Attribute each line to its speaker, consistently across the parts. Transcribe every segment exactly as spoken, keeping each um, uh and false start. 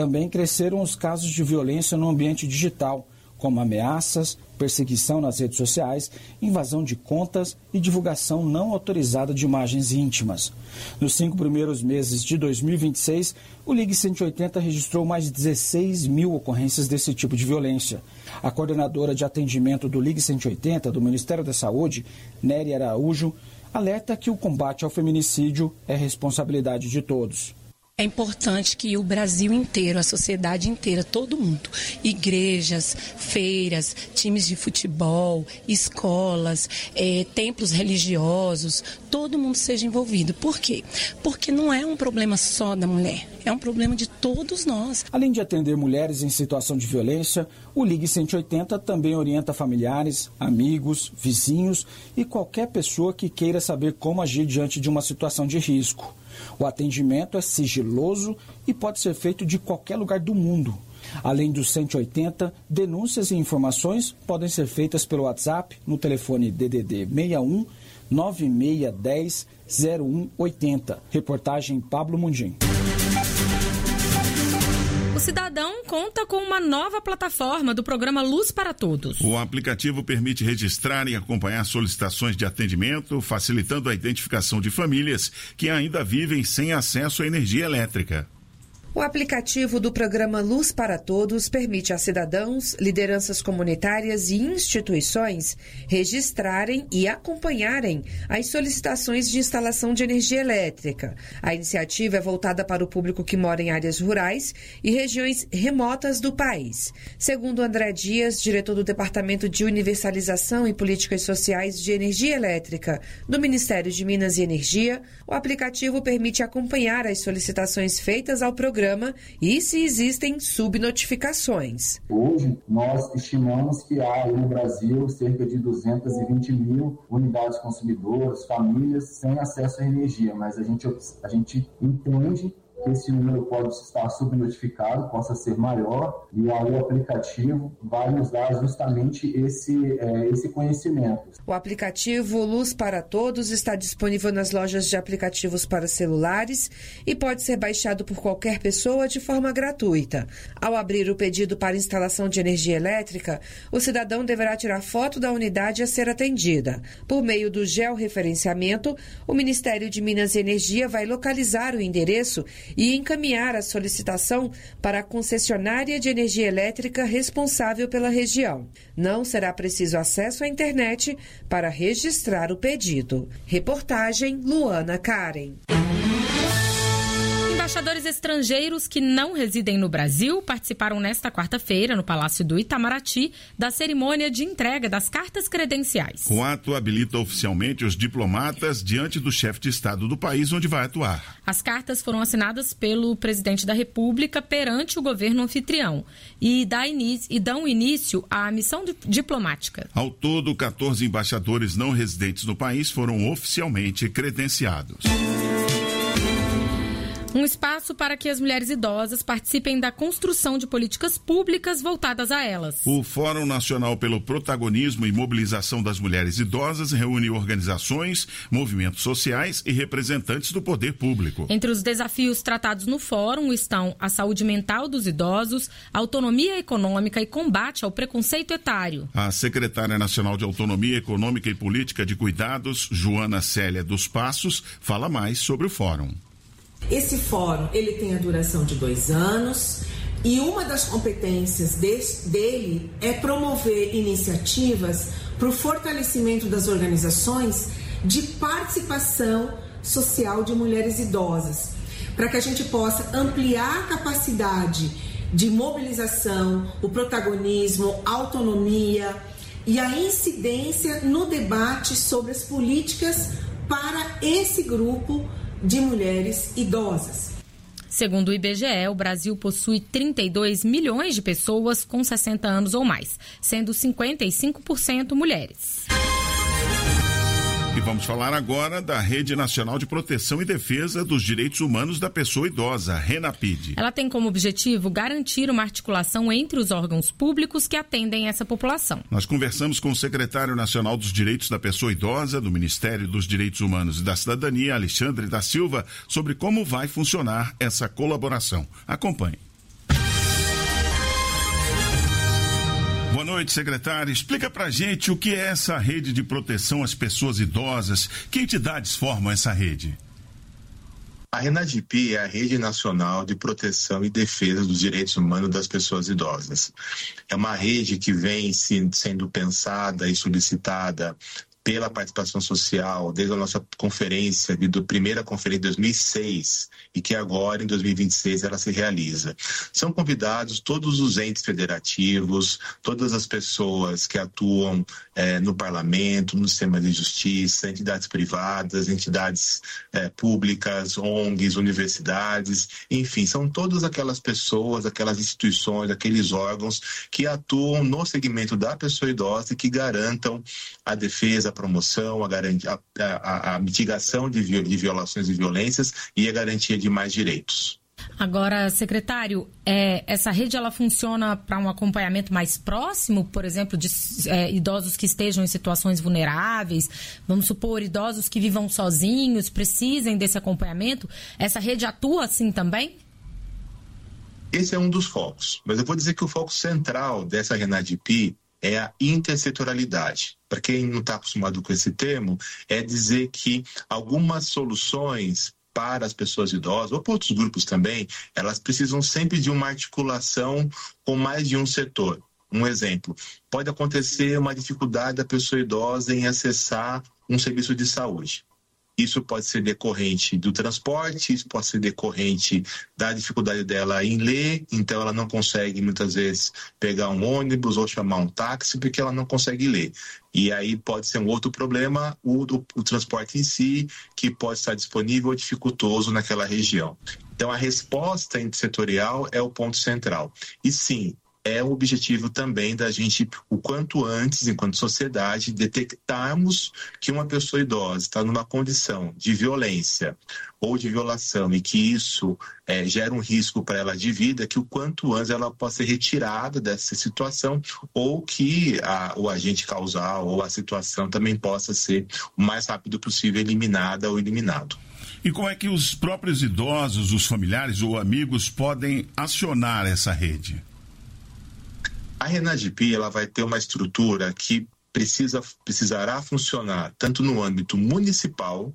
Speaker 1: Também cresceram os casos de violência no ambiente digital, como ameaças, perseguição nas redes sociais, invasão de contas e divulgação não autorizada de imagens íntimas. Nos cinco primeiros meses de dois mil e vinte e seis, o Ligue cento e oitenta registrou mais de dezesseis mil ocorrências desse tipo de violência. A coordenadora de atendimento do Ligue cento e oitenta do Ministério da Saúde, Nery Araújo, alerta que o combate ao feminicídio é responsabilidade de todos.
Speaker 2: É importante que o Brasil inteiro, a sociedade inteira, todo mundo, igrejas, feiras, times de futebol, escolas, é, templos religiosos, todo mundo seja envolvido. Por quê? Porque não é um problema só da mulher, é um problema de todos nós.
Speaker 1: Além de atender mulheres em situação de violência, o Ligue cento e oitenta também orienta familiares, amigos, vizinhos e qualquer pessoa que queira saber como agir diante de uma situação de risco. O atendimento é sigiloso e pode ser feito de qualquer lugar do mundo. Além do cento e oitenta, denúncias e informações podem ser feitas pelo WhatsApp no telefone D D D seis um nove seis um zero zero um oito zero. Reportagem Pablo Mundim.
Speaker 3: O cidadão conta com uma nova plataforma do programa Luz para Todos.
Speaker 4: O aplicativo permite registrar e acompanhar solicitações de atendimento, facilitando a identificação de famílias que ainda vivem sem acesso à energia elétrica.
Speaker 5: O aplicativo do programa Luz para Todos permite a cidadãos, lideranças comunitárias e instituições registrarem e acompanharem as solicitações de instalação de energia elétrica. A iniciativa é voltada para o público que mora em áreas rurais e regiões remotas do país. Segundo André Dias, diretor do Departamento de Universalização e Políticas Sociais de Energia Elétrica do Ministério de Minas e Energia, o aplicativo permite acompanhar as solicitações feitas ao programa e se existem subnotificações.
Speaker 6: Hoje, nós estimamos que há no Brasil cerca de duzentas e vinte mil unidades consumidoras, famílias sem acesso à energia, mas a gente, a gente entende que esse número pode estar subnotificado, possa ser maior, e aí o aplicativo vai nos dar justamente esse, é, esse conhecimento.
Speaker 5: O aplicativo Luz para Todos está disponível nas lojas de aplicativos para celulares e pode ser baixado por qualquer pessoa de forma gratuita. Ao abrir o pedido para instalação de energia elétrica, o cidadão deverá tirar foto da unidade a ser atendida. Por meio do georreferenciamento, o Ministério de Minas e Energia vai localizar o endereço e encaminhar a solicitação para a concessionária de energia elétrica responsável pela região. Não será preciso acesso à internet para registrar o pedido. Reportagem Luana Karen.
Speaker 3: Embaixadores estrangeiros que não residem no Brasil participaram nesta quarta-feira, no Palácio do Itamaraty, da cerimônia de entrega das cartas credenciais.
Speaker 4: O ato habilita oficialmente os diplomatas diante do chefe de Estado do país onde vai atuar.
Speaker 3: As cartas foram assinadas pelo presidente da República perante o governo anfitrião e, dá início, e dão início à missão diplomática.
Speaker 4: Ao todo, quatorze embaixadores não residentes no país foram oficialmente credenciados.
Speaker 3: Um espaço para que as mulheres idosas participem da construção de políticas públicas voltadas a elas.
Speaker 4: O Fórum Nacional pelo Protagonismo e Mobilização das Mulheres Idosas reúne organizações, movimentos sociais e representantes do poder público.
Speaker 3: Entre os desafios tratados no fórum estão a saúde mental dos idosos, a autonomia econômica e combate ao preconceito etário.
Speaker 4: A secretária nacional de Autonomia Econômica e Política de Cuidados, Joana Célia dos Passos, fala mais sobre o fórum.
Speaker 7: Esse fórum, ele tem a duração de dois anos e uma das competências desse, dele é promover iniciativas para o fortalecimento das organizações de participação social de mulheres idosas, para que a gente possa ampliar a capacidade de mobilização, o protagonismo, a autonomia e a incidência no debate sobre as políticas para esse grupo de mulheres idosas.
Speaker 3: Segundo o I B G E, o Brasil possui trinta e dois milhões de pessoas com sessenta anos ou mais, sendo cinquenta e cinco por cento mulheres.
Speaker 4: E vamos falar agora da Rede Nacional de Proteção e Defesa dos Direitos Humanos da Pessoa Idosa, RENAPID.
Speaker 3: Ela tem como objetivo garantir uma articulação entre os órgãos públicos que atendem essa população.
Speaker 4: Nós conversamos com o secretário nacional dos Direitos da Pessoa Idosa, do Ministério dos Direitos Humanos e da Cidadania, Alexandre da Silva, sobre como vai funcionar essa colaboração. Acompanhe. Boa noite, secretário. Explica pra gente o que é essa rede de proteção às pessoas idosas. Que entidades formam essa rede?
Speaker 8: A RENADIP é a Rede Nacional de Proteção e Defesa dos Direitos Humanos das Pessoas Idosas. É uma rede que vem sendo pensada e solicitada pela participação social desde a nossa conferência, a primeira conferência de dois mil e seis, e que agora, em dois mil e vinte e seis, ela se realiza. São convidados todos os entes federativos, todas as pessoas que atuam eh, no parlamento, no sistema de justiça, entidades privadas, entidades eh, públicas, O N Gs, universidades, enfim, são todas aquelas pessoas, aquelas instituições, aqueles órgãos que atuam no segmento da pessoa idosa e que garantam a defesa, a promoção, a, garantia, a, a, a mitigação de, de violações e violências e a garantia de mais direitos.
Speaker 3: Agora, secretário, é, essa rede ela funciona para um acompanhamento mais próximo, por exemplo, de é, idosos que estejam em situações vulneráveis, vamos supor, idosos que vivam sozinhos, precisem desse acompanhamento. Essa rede atua assim também?
Speaker 8: Esse é um dos focos, mas eu vou dizer que o foco central dessa RENADIP é a intersetorialidade. Para quem não está acostumado com esse termo, é dizer que algumas soluções para as pessoas idosas, ou para outros grupos também, elas precisam sempre de uma articulação com mais de um setor. Um exemplo, pode acontecer uma dificuldade da pessoa idosa em acessar um serviço de saúde. Isso pode ser decorrente do transporte, isso pode ser decorrente da dificuldade dela em ler, então ela não consegue muitas vezes pegar um ônibus ou chamar um táxi porque ela não consegue ler. E aí pode ser um outro problema, o, o, o transporte em si, que pode estar disponível ou dificultoso naquela região. Então a resposta intersetorial é o ponto central. E sim, é o objetivo também da gente, o quanto antes, enquanto sociedade, detectarmos que uma pessoa idosa está numa condição de violência ou de violação e que isso é, gera um risco para ela de vida, que o quanto antes ela possa ser retirada dessa situação ou que a, o agente causal ou a situação também possa ser o mais rápido possível eliminada ou eliminado.
Speaker 4: E como é que os próprios idosos, os familiares ou amigos podem acionar essa rede?
Speaker 8: A RENADIP ela vai ter uma estrutura que precisa, precisará funcionar tanto no âmbito municipal,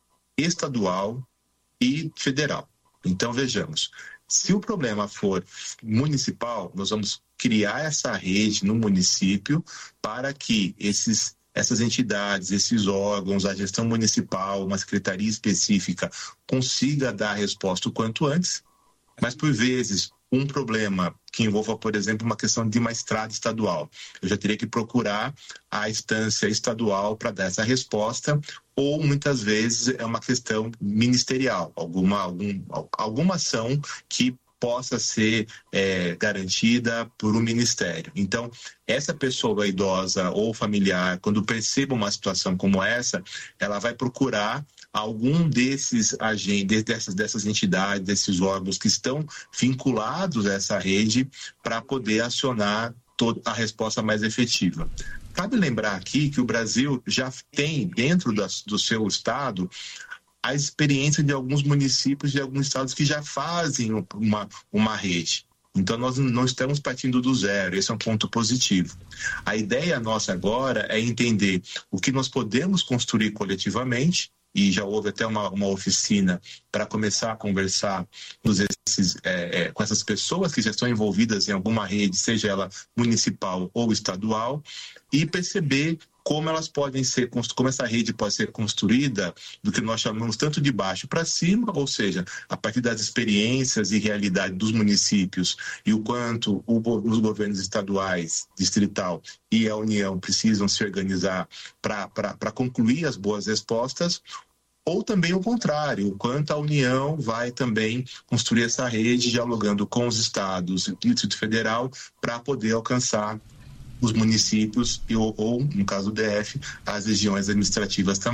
Speaker 8: estadual e federal. Então, vejamos, se o problema for municipal, nós vamos criar essa rede no município para que esses, essas entidades, esses órgãos, a gestão municipal, uma secretaria específica, consiga dar a resposta o quanto antes, mas por vezes um problema que envolva, por exemplo, uma questão de uma estrada estadual. Eu já teria que procurar a instância estadual para dar essa resposta, ou muitas vezes é uma questão ministerial, alguma, algum, alguma ação que possa ser é, garantida por um ministério. Então, essa pessoa idosa ou familiar, quando perceba uma situação como essa, ela vai procurar algum desses agentes, dessas, dessas entidades, desses órgãos que estão vinculados a essa rede para poder acionar toda a resposta mais efetiva. Cabe lembrar aqui que o Brasil já tem dentro da, do seu estado a experiência de alguns municípios de alguns estados que já fazem uma, uma rede. Então, nós não estamos partindo do zero, esse é um ponto positivo. A ideia nossa agora é entender o que nós podemos construir coletivamente, e já houve até uma, uma oficina para começar a conversar com, esses, é, é, com essas pessoas que já estão envolvidas em alguma rede, seja ela municipal ou estadual, e perceber como elas podem ser, como essa rede pode ser construída do que nós chamamos tanto de baixo para cima, ou seja, a partir das experiências e realidade dos municípios e o quanto o, os governos estaduais, distrital e a União precisam se organizar para concluir as boas respostas, ou também o contrário, o quanto a União vai também construir essa rede dialogando com os estados e o Distrito Federal para poder alcançar os municípios e, ou, ou, no caso do D F, as regiões administrativas também.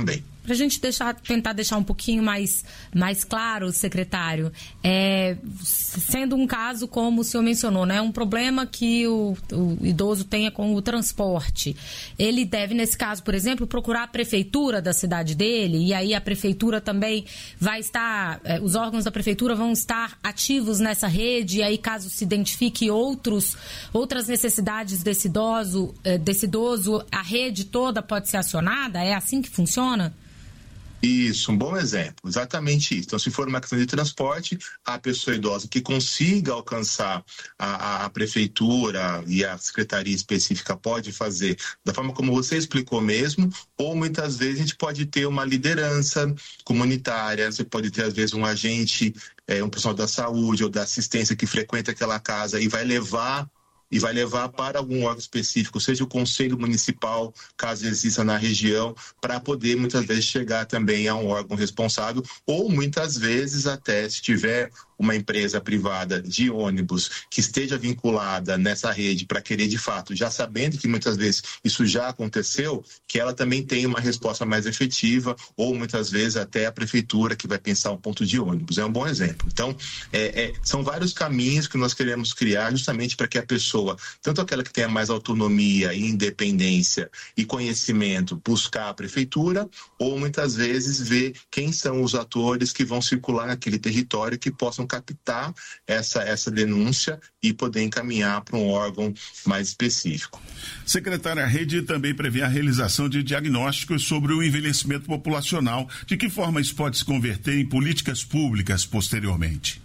Speaker 3: Para a gente deixar, tentar deixar um pouquinho mais, mais claro, secretário, é, sendo um caso como o senhor mencionou, né, um problema que o, o idoso tenha com o transporte, ele deve, nesse caso, por exemplo, procurar a prefeitura da cidade dele, e aí a prefeitura também vai estar, é, os órgãos da prefeitura vão estar ativos nessa rede, e aí caso se identifique outros, outras necessidades desse idoso, é, desse idoso, a rede toda pode ser acionada? É assim que funciona?
Speaker 8: Isso, um bom exemplo, exatamente isso. Então, se for uma questão de transporte, a pessoa idosa que consiga alcançar a, a, a prefeitura e a secretaria específica pode fazer da forma como você explicou mesmo, ou muitas vezes a gente pode ter uma liderança comunitária, você pode ter às vezes um agente, é, um pessoal da saúde ou da assistência que frequenta aquela casa e vai levar e vai levar para algum órgão específico, seja o Conselho Municipal, caso exista na região, para poder muitas vezes chegar também a um órgão responsável, ou muitas vezes até se tiver uma empresa privada de ônibus que esteja vinculada nessa rede para querer de fato, já sabendo que muitas vezes isso já aconteceu, que ela também tenha uma resposta mais efetiva, ou muitas vezes até a prefeitura que vai pensar um ponto de ônibus. É um bom exemplo. Então, é, é, são vários caminhos que nós queremos criar justamente para que a pessoa, tanto aquela que tenha mais autonomia e independência e conhecimento, buscar a prefeitura, ou muitas vezes ver quem são os atores que vão circular naquele território que possam captar essa, essa denúncia e poder encaminhar para um órgão mais específico.
Speaker 4: Secretária, a rede também prevê a realização de diagnósticos sobre o envelhecimento populacional. De que forma isso pode se converter em políticas públicas posteriormente?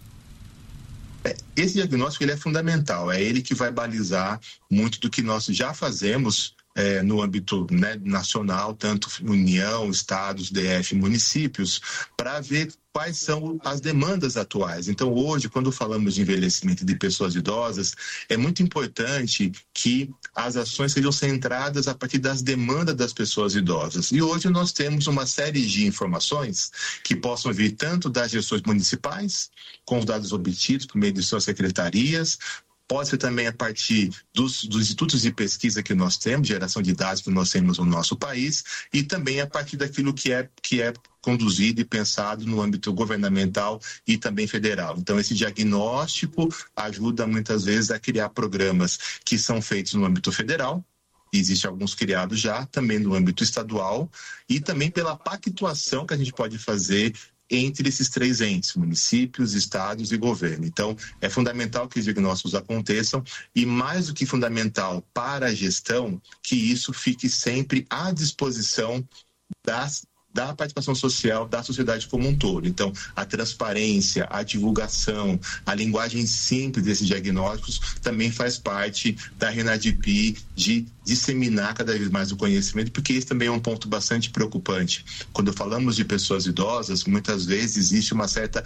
Speaker 8: Esse diagnóstico ele é fundamental, é ele que vai balizar muito do que nós já fazemos É, no âmbito, né, nacional, tanto União, Estados, D F, municípios, para ver quais são as demandas atuais. Então, hoje, quando falamos de envelhecimento de pessoas idosas, é muito importante que as ações sejam centradas a partir das demandas das pessoas idosas. E hoje nós temos uma série de informações que possam vir tanto das gestões municipais, com os dados obtidos por meio de suas secretarias, pode ser também a partir dos, dos institutos de pesquisa que nós temos, geração de dados que nós temos no nosso país, e também a partir daquilo que é, que é conduzido e pensado no âmbito governamental e também federal. Então, esse diagnóstico ajuda muitas vezes a criar programas que são feitos no âmbito federal, existem alguns criados já, também no âmbito estadual, e também pela pactuação que a gente pode fazer entre esses três entes, municípios, estados e governo. Então, é fundamental que os diagnósticos aconteçam e, mais do que fundamental para a gestão, que isso fique sempre à disposição das da participação social da sociedade como um todo. Então, a transparência, a divulgação, a linguagem simples desses diagnósticos também faz parte da Renadip de disseminar cada vez mais o conhecimento, porque esse também é um ponto bastante preocupante. Quando falamos de pessoas idosas, muitas vezes existe uma certa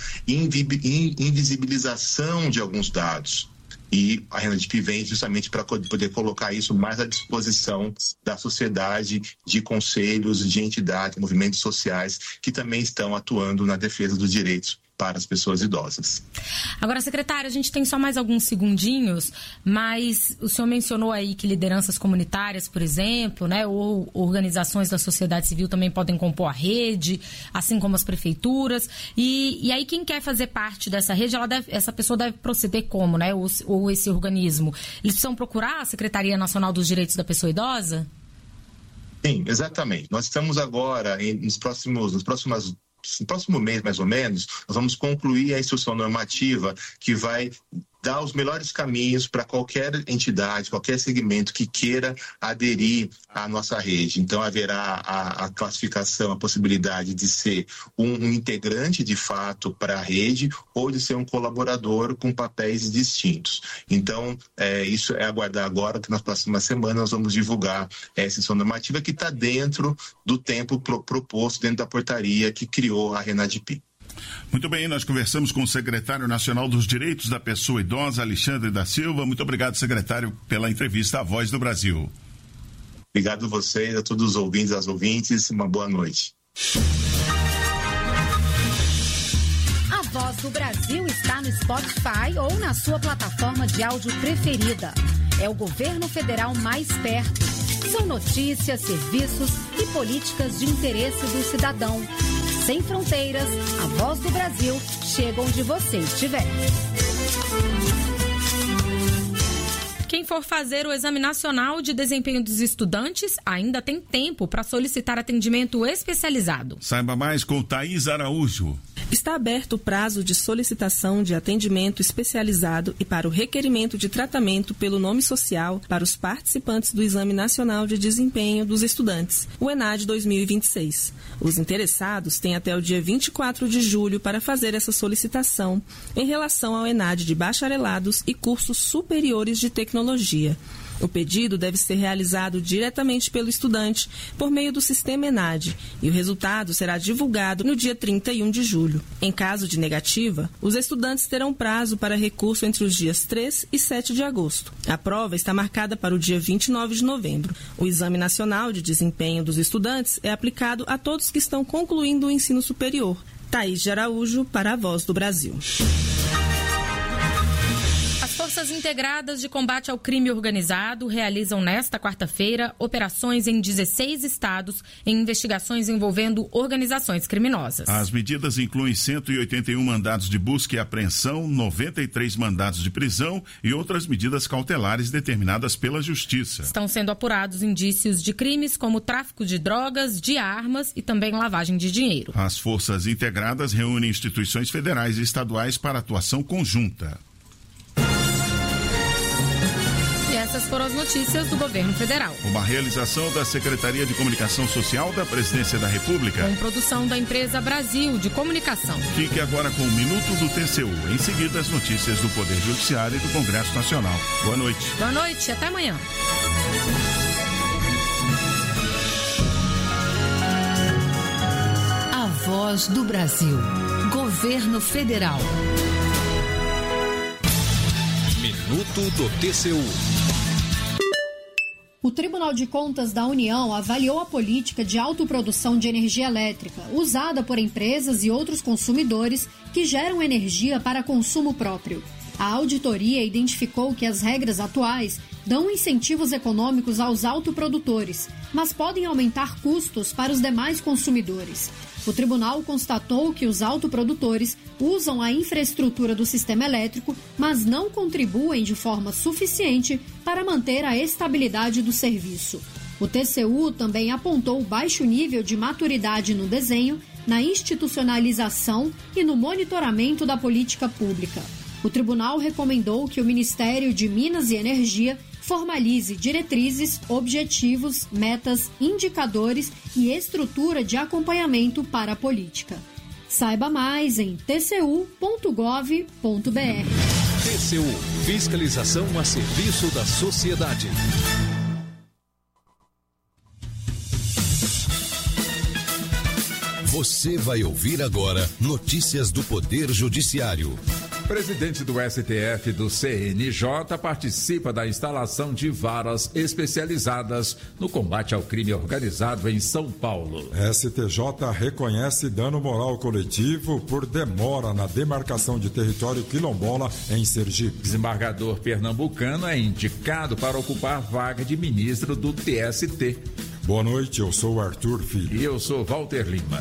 Speaker 8: invisibilização de alguns dados. E a Renadip vem justamente para poder colocar isso mais à disposição da sociedade, de conselhos, de entidades, movimentos sociais que também estão atuando na defesa dos direitos para as pessoas idosas.
Speaker 3: Agora, secretário, a gente tem só mais alguns segundinhos, mas o senhor mencionou aí que lideranças comunitárias, por exemplo, né, ou organizações da sociedade civil também podem compor a rede, assim como as prefeituras, e, e aí quem quer fazer parte dessa rede, ela deve, essa pessoa deve proceder como, né, ou, ou esse organismo? Eles precisam procurar a Secretaria Nacional dos Direitos da Pessoa Idosa?
Speaker 8: Sim, exatamente. Nós estamos agora, em, nos próximos, nos próximos no próximo mês, mais ou menos, nós vamos concluir a instrução normativa que vai dar os melhores caminhos para qualquer entidade, qualquer segmento que queira aderir à nossa rede. Então, haverá a, a classificação, a possibilidade de ser um, um integrante, de fato, para a rede ou de ser um colaborador com papéis distintos. Então, é, isso é aguardar agora, que nas próximas semanas nós vamos divulgar essa instrução normativa que está dentro do tempo pro, proposto, dentro da portaria que criou a Renadip.
Speaker 4: Muito bem, nós conversamos com o secretário nacional dos Direitos da Pessoa Idosa, Alexandre da Silva. Muito obrigado, secretário, pela entrevista à Voz do Brasil.
Speaker 8: Obrigado a vocês, a todos os ouvintes, as ouvintes. Uma boa noite.
Speaker 9: A Voz do Brasil está no Spotify ou na sua plataforma de áudio preferida. É o governo federal mais perto. São notícias, serviços e políticas de interesse do cidadão. Sem fronteiras, a Voz do Brasil chega onde você estiver.
Speaker 3: Quem for fazer o Exame Nacional de Desempenho dos Estudantes ainda tem tempo para solicitar atendimento especializado.
Speaker 4: Saiba mais com Thaís Araújo.
Speaker 10: Está aberto o prazo de solicitação de atendimento especializado e para o requerimento de tratamento pelo nome social para os participantes do Exame Nacional de Desempenho dos Estudantes, o ENAD dois mil e vinte e seis. Os interessados têm até o dia vinte e quatro de julho para fazer essa solicitação em relação ao ENAD de bacharelados e cursos superiores de tecnologia. O pedido deve ser realizado diretamente pelo estudante por meio do sistema ENAD e o resultado será divulgado no dia trinta e um de julho. Em caso de negativa, os estudantes terão prazo para recurso entre os dias três e sete de agosto. A prova está marcada para o dia vinte e nove de novembro. O Exame Nacional de Desempenho dos Estudantes é aplicado a todos que estão concluindo o ensino superior. Thaís de Araújo, para a Voz do Brasil.
Speaker 3: Forças Integradas de Combate ao Crime Organizado realizam nesta quarta-feira operações em dezesseis estados em investigações envolvendo organizações criminosas.
Speaker 4: As medidas incluem cento e oitenta e um mandados de busca e apreensão, noventa e três mandados de prisão e outras medidas cautelares determinadas pela Justiça.
Speaker 3: Estão sendo apurados indícios de crimes como tráfico de drogas, de armas e também lavagem de dinheiro.
Speaker 4: As Forças Integradas reúnem instituições federais e estaduais para atuação conjunta.
Speaker 3: Essas foram as notícias do governo federal.
Speaker 4: Uma realização da Secretaria de Comunicação Social da Presidência da República.
Speaker 3: Com produção da empresa Brasil de Comunicação.
Speaker 4: Fique agora com o Minuto do T C U. Em seguida, as notícias do Poder Judiciário e do Congresso Nacional. Boa noite.
Speaker 3: Boa noite, até amanhã.
Speaker 9: A Voz do Brasil. Governo Federal.
Speaker 11: Minuto do T C U.
Speaker 12: O Tribunal de Contas da União avaliou a política de autoprodução de energia elétrica usada por empresas e outros consumidores que geram energia para consumo próprio. A auditoria identificou que as regras atuais dão incentivos econômicos aos autoprodutores, mas podem aumentar custos para os demais consumidores. O tribunal constatou que os autoprodutores usam a infraestrutura do sistema elétrico, mas não contribuem de forma suficiente para manter a estabilidade do serviço. O T C U também apontou baixo nível de maturidade no desenho, na institucionalização e no monitoramento da política pública. O tribunal recomendou que o Ministério de Minas e Energia formalize diretrizes, objetivos, metas, indicadores e estrutura de acompanhamento para a política. Saiba mais em t c u ponto gov ponto b r.
Speaker 11: T C U, fiscalização a serviço da sociedade. Você vai ouvir agora notícias do Poder Judiciário.
Speaker 13: Presidente do S T F do C N J participa da instalação de varas especializadas no combate ao crime organizado em São Paulo.
Speaker 14: S T J reconhece dano moral coletivo por demora na demarcação de território quilombola em Sergipe.
Speaker 13: Desembargador pernambucano é indicado para ocupar vaga de ministro do T S T.
Speaker 14: Boa noite, eu sou Arthur Filho.
Speaker 13: E eu sou Walter Lima.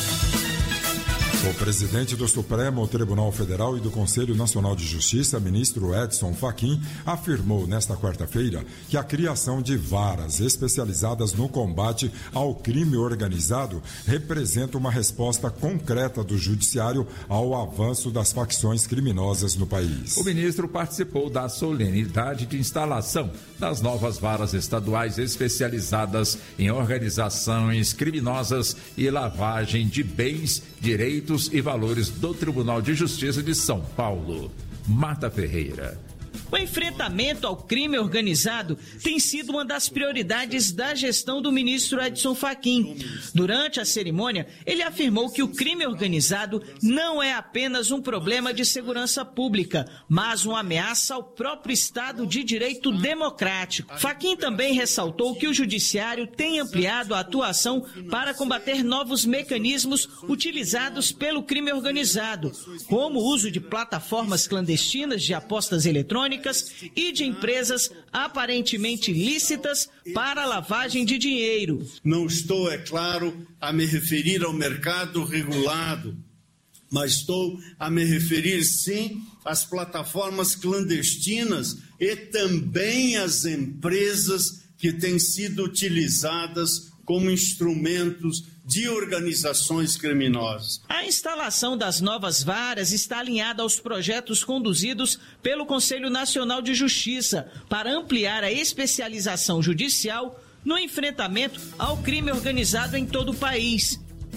Speaker 14: O presidente do Supremo Tribunal Federal e do Conselho Nacional de Justiça, ministro Edson Fachin, afirmou nesta quarta-feira que a criação de varas especializadas no combate ao crime organizado representa uma resposta concreta do judiciário ao avanço das facções criminosas no país.
Speaker 13: O ministro participou da solenidade de instalação das novas varas estaduais especializadas em organizações criminosas e lavagem de bens, direitos e valores do Tribunal de Justiça de São Paulo. Marta Ferreira.
Speaker 15: O enfrentamento ao crime organizado tem sido uma das prioridades da gestão do ministro Edson Fachin. Durante a cerimônia, ele afirmou que o crime organizado não é apenas um problema de segurança pública, mas uma ameaça ao próprio Estado de Direito democrático. Fachin também ressaltou que o Judiciário tem ampliado a atuação para combater novos mecanismos utilizados pelo crime organizado, como o uso de plataformas clandestinas de apostas eletrônicas eletrônicas e de empresas aparentemente lícitas para lavagem de dinheiro.
Speaker 16: Não estou, é claro, a me referir ao mercado regulado, mas estou a me referir, sim, às plataformas clandestinas e também às empresas que têm sido utilizadas como instrumentos de organizações criminosas.
Speaker 15: A instalação das novas varas está alinhada aos projetos conduzidos pelo Conselho Nacional de Justiça para ampliar a especialização judicial no enfrentamento ao crime organizado em todo o país.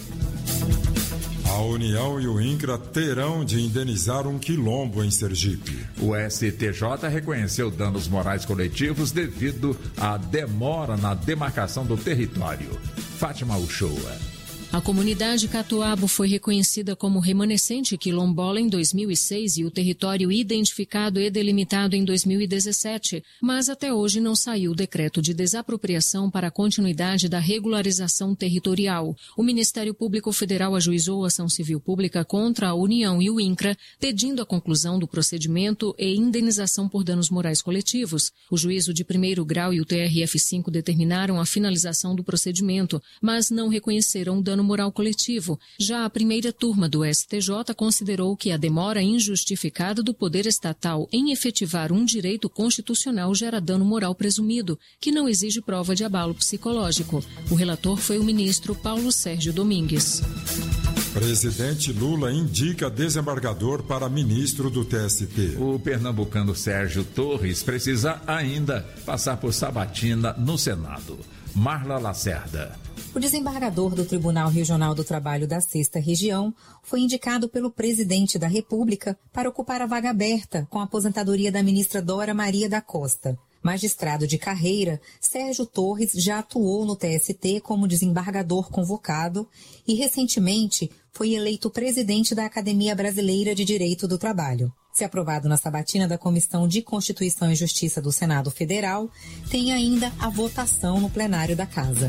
Speaker 14: A União e o INCRA terão de indenizar um quilombo em Sergipe.
Speaker 13: O S T J reconheceu danos morais coletivos devido à demora na demarcação do território. Fátima Uchoa.
Speaker 17: A comunidade Catuabo foi reconhecida como remanescente quilombola em dois mil e seis e o território identificado e delimitado em dois mil e dezessete, mas até hoje não saiu o decreto de desapropriação para a continuidade da regularização territorial. O Ministério Público Federal ajuizou a ação civil pública contra a União e o INCRA, pedindo a conclusão do procedimento e indenização por danos morais coletivos. O juízo de primeiro grau e o T R F cinco determinaram a finalização do procedimento, mas não reconheceram o dano moral coletivo. Já a primeira turma do S T J considerou que a demora injustificada do poder estatal em efetivar um direito constitucional gera dano moral presumido, que não exige prova de abalo psicológico. O relator foi o ministro Paulo Sérgio Domingues.
Speaker 14: Presidente Lula indica desembargador para ministro do T S T.
Speaker 13: O pernambucano Sérgio Torres precisa ainda passar por sabatina no Senado. Marla Lacerda.
Speaker 18: O desembargador do Tribunal Regional do Trabalho da Sexta Região foi indicado pelo presidente da República para ocupar a vaga aberta com a aposentadoria da ministra Dora Maria da Costa. Magistrado de carreira, Sérgio Torres já atuou no T S T como desembargador convocado e, recentemente, foi eleito presidente da Academia Brasileira de Direito do Trabalho. Se aprovado na sabatina da Comissão de Constituição e Justiça do Senado Federal, tem ainda a votação no plenário da Casa.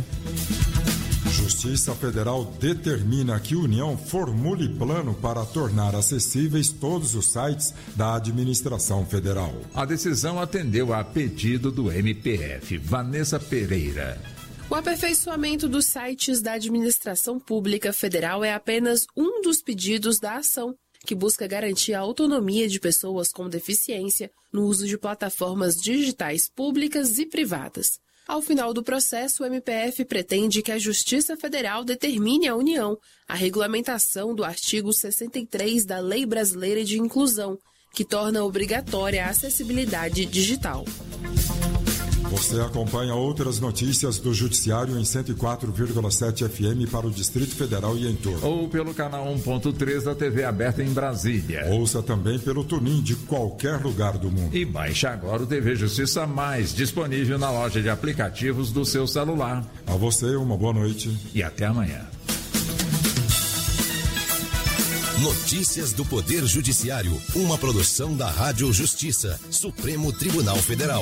Speaker 14: Justiça Federal determina que a União formule plano para tornar acessíveis todos os sites da administração federal.
Speaker 13: A decisão atendeu a pedido do M P F. Vanessa Pereira.
Speaker 19: O aperfeiçoamento dos sites da administração pública federal é apenas um dos pedidos da ação, que busca garantir a autonomia de pessoas com deficiência no uso de plataformas digitais públicas e privadas. Ao final do processo, o M P F pretende que a Justiça Federal determine à União a regulamentação do artigo sessenta e três da Lei Brasileira de Inclusão, que torna obrigatória a acessibilidade digital.
Speaker 14: Você acompanha outras notícias do Judiciário em cento e quatro vírgula sete F M para o Distrito Federal e em torno.
Speaker 13: Ou pelo canal um ponto três da T V aberta em Brasília.
Speaker 14: Ouça também pelo TuneIn de qualquer lugar do mundo.
Speaker 13: E baixe agora o T V Justiça Mais, disponível na loja de aplicativos do seu celular.
Speaker 14: A você, uma boa noite.
Speaker 13: E até amanhã.
Speaker 20: Notícias do Poder Judiciário, uma produção da Rádio Justiça, Supremo Tribunal Federal.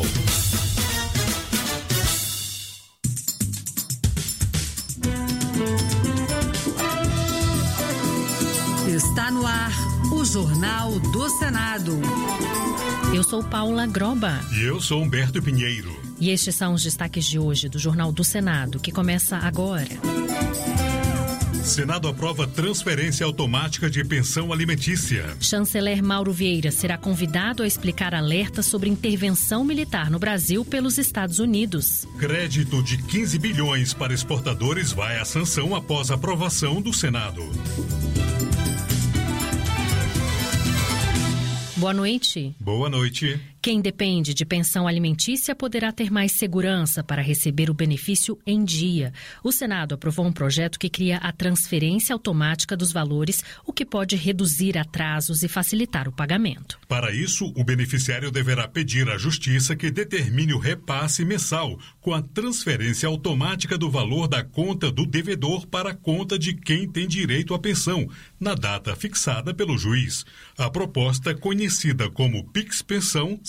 Speaker 21: Está no ar o Jornal do Senado.
Speaker 3: Eu sou Paula Groba.
Speaker 22: E eu sou Humberto Pinheiro.
Speaker 3: E estes são os destaques de hoje do Jornal do Senado, que começa agora.
Speaker 22: Senado aprova transferência automática de pensão alimentícia.
Speaker 3: Chanceler Mauro Vieira será convidado a explicar alertas sobre intervenção militar no Brasil pelos Estados Unidos.
Speaker 22: Crédito de quinze bilhões para exportadores vai à sanção após aprovação do Senado.
Speaker 3: Boa noite.
Speaker 22: Boa noite.
Speaker 3: Quem depende de pensão alimentícia poderá ter mais segurança para receber o benefício em dia. O Senado aprovou um projeto que cria a transferência automática dos valores, o que pode reduzir atrasos e facilitar o pagamento.
Speaker 22: Para isso, o beneficiário deverá pedir à Justiça que determine o repasse mensal com a transferência automática do valor da conta do devedor para a conta de quem tem direito à pensão, na data fixada pelo juiz. A proposta, conhecida como Pix Pensão,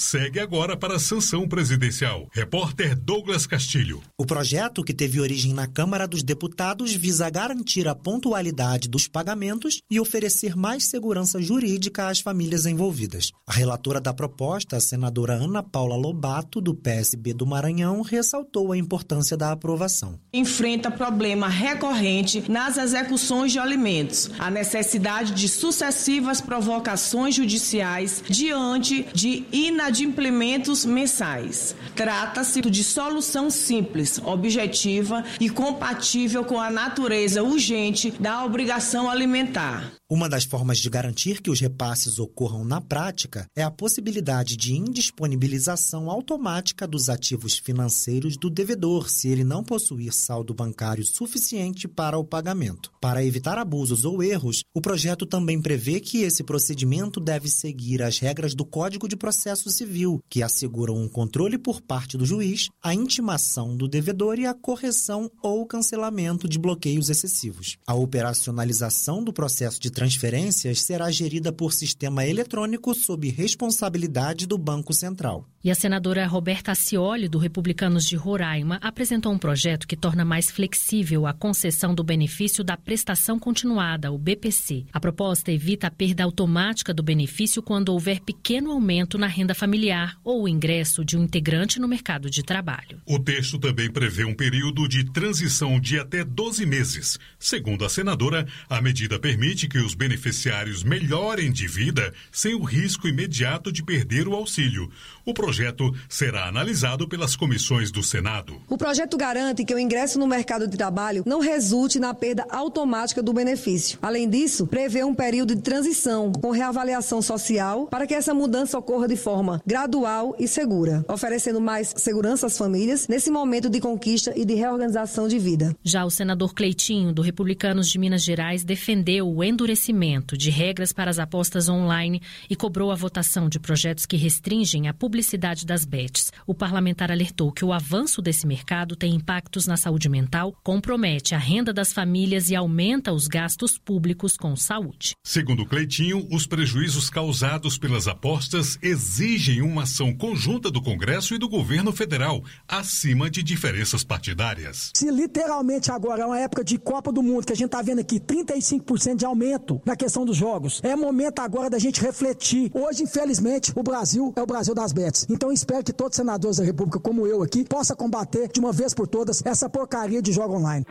Speaker 22: segue agora para a sanção presidencial. Repórter Douglas Castilho.
Speaker 1: O projeto, que teve origem na Câmara dos Deputados, visa garantir a pontualidade dos pagamentos e oferecer mais segurança jurídica às famílias envolvidas. A relatora da proposta, a senadora Ana Paula Lobato, do P S B do Maranhão, ressaltou a importância da aprovação.
Speaker 2: Enfrenta problema recorrente nas execuções de alimentos, a necessidade de sucessivas provocações judiciais diante de inadimplementos mensais. Trata-se de solução simples, objetiva e compatível com a natureza urgente da obrigação alimentar.
Speaker 1: Uma das formas de garantir que os repasses ocorram na prática é a possibilidade de indisponibilização automática dos ativos financeiros do devedor, se ele não possuir saldo bancário suficiente para o pagamento. Para evitar abusos ou erros, o projeto também prevê que esse procedimento deve seguir as regras do Código de Processo Civil, que asseguram um controle por parte do juiz, a intimação do devedor e a correção ou cancelamento de bloqueios excessivos. A operacionalização do processo de transferências será gerida por sistema eletrônico sob responsabilidade do Banco Central.
Speaker 23: E a senadora Roberta Acioli, do Republicanos de Roraima, apresentou um projeto que torna mais flexível a concessão do benefício da prestação continuada, o B P C. A proposta evita a perda automática do benefício quando houver pequeno aumento na renda familiar ou o ingresso de um integrante no mercado de trabalho.
Speaker 22: O texto também prevê um período de transição de até doze meses. Segundo a senadora, a medida permite que os beneficiários melhorem de vida sem o risco imediato de perder o auxílio. O projeto será analisado pelas comissões do Senado.
Speaker 24: O projeto garante que o ingresso no mercado de trabalho não resulte na perda automática do benefício. Além disso, prevê um período de transição com reavaliação social para que essa mudança ocorra de forma gradual e segura, oferecendo mais segurança às famílias nesse momento de conquista e de reorganização de vida.
Speaker 23: Já o senador Cleitinho, do Republicanos de Minas Gerais, defendeu o endurecimento de regras para as apostas online e cobrou a votação de projetos que restringem a publicidade das bets. O parlamentar alertou que o avanço desse mercado tem impactos na saúde mental, compromete a renda das famílias e aumenta os gastos públicos com saúde.
Speaker 22: Segundo Cleitinho, os prejuízos causados pelas apostas exigem uma ação conjunta do Congresso e do governo federal, acima de diferenças partidárias.
Speaker 25: Se literalmente agora é uma época de Copa do Mundo, que a gente está vendo aqui trinta e cinco por cento de aumento na questão dos jogos, é momento agora da gente refletir. Hoje, infelizmente, o Brasil é o Brasil das bets. Então, espero que todos os senadores da República, como eu aqui, possam combater de uma vez por todas essa porcaria de jogo online.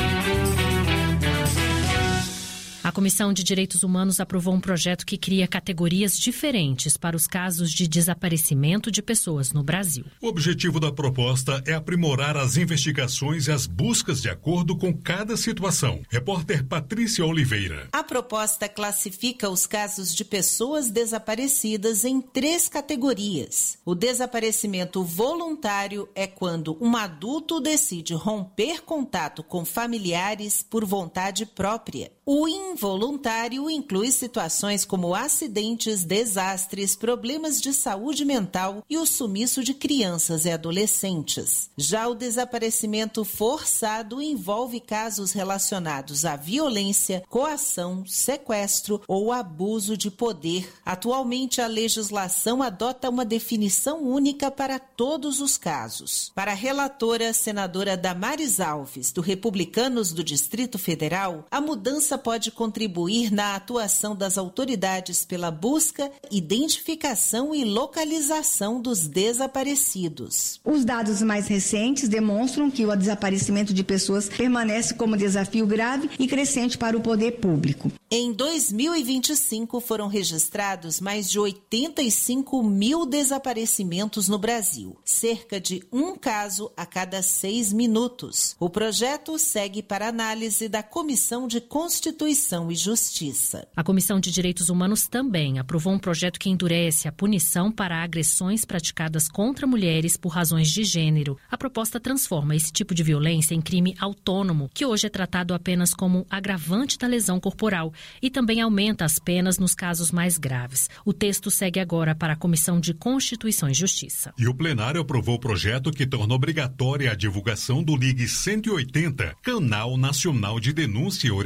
Speaker 23: A Comissão de Direitos Humanos aprovou um projeto que cria categorias diferentes para os casos de desaparecimento de pessoas no Brasil.
Speaker 22: O objetivo da proposta é aprimorar as investigações e as buscas de acordo com cada situação. Repórter Patrícia Oliveira.
Speaker 26: A proposta classifica os casos de pessoas desaparecidas em três categorias. O desaparecimento voluntário é quando um adulto decide romper contato com familiares por vontade própria. O involuntário inclui situações como acidentes, desastres, problemas de saúde mental e o sumiço de crianças e adolescentes. Já o desaparecimento forçado envolve casos relacionados à violência, coação, sequestro ou abuso de poder. Atualmente, a legislação adota uma definição única para todos os casos. Para a relatora, senadora Damares Alves, do Republicanos do Distrito Federal, a mudança pode contribuir na atuação das autoridades pela busca, identificação e localização dos desaparecidos.
Speaker 27: Os dados mais recentes demonstram que o desaparecimento de pessoas permanece como desafio grave e crescente para o poder público.
Speaker 26: Em dois mil e vinte e cinco, foram registrados mais de oitenta e cinco mil desaparecimentos no Brasil, cerca de um caso a cada seis minutos. O projeto segue para análise da Comissão de Constituição e Justiça.
Speaker 23: A Comissão de Direitos Humanos também aprovou um projeto que endurece a punição para agressões praticadas contra mulheres por razões de gênero. A proposta transforma esse tipo de violência em crime autônomo, que hoje é tratado apenas como agravante da lesão corporal, e também aumenta as penas nos casos mais graves. O texto segue agora para a Comissão de Constituição e Justiça.
Speaker 22: E o plenário aprovou o projeto que torna obrigatória a divulgação do Ligue cento e oitenta, Canal Nacional de Denúncia e Orientação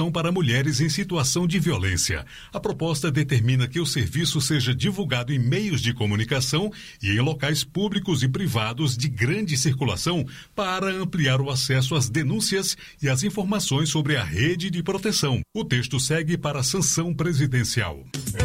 Speaker 22: proteção para mulheres em situação de violência. A proposta determina que o serviço seja divulgado em meios de comunicação e em locais públicos e privados de grande circulação para ampliar o acesso às denúncias e às informações sobre a rede de proteção. O texto segue para a sanção presidencial.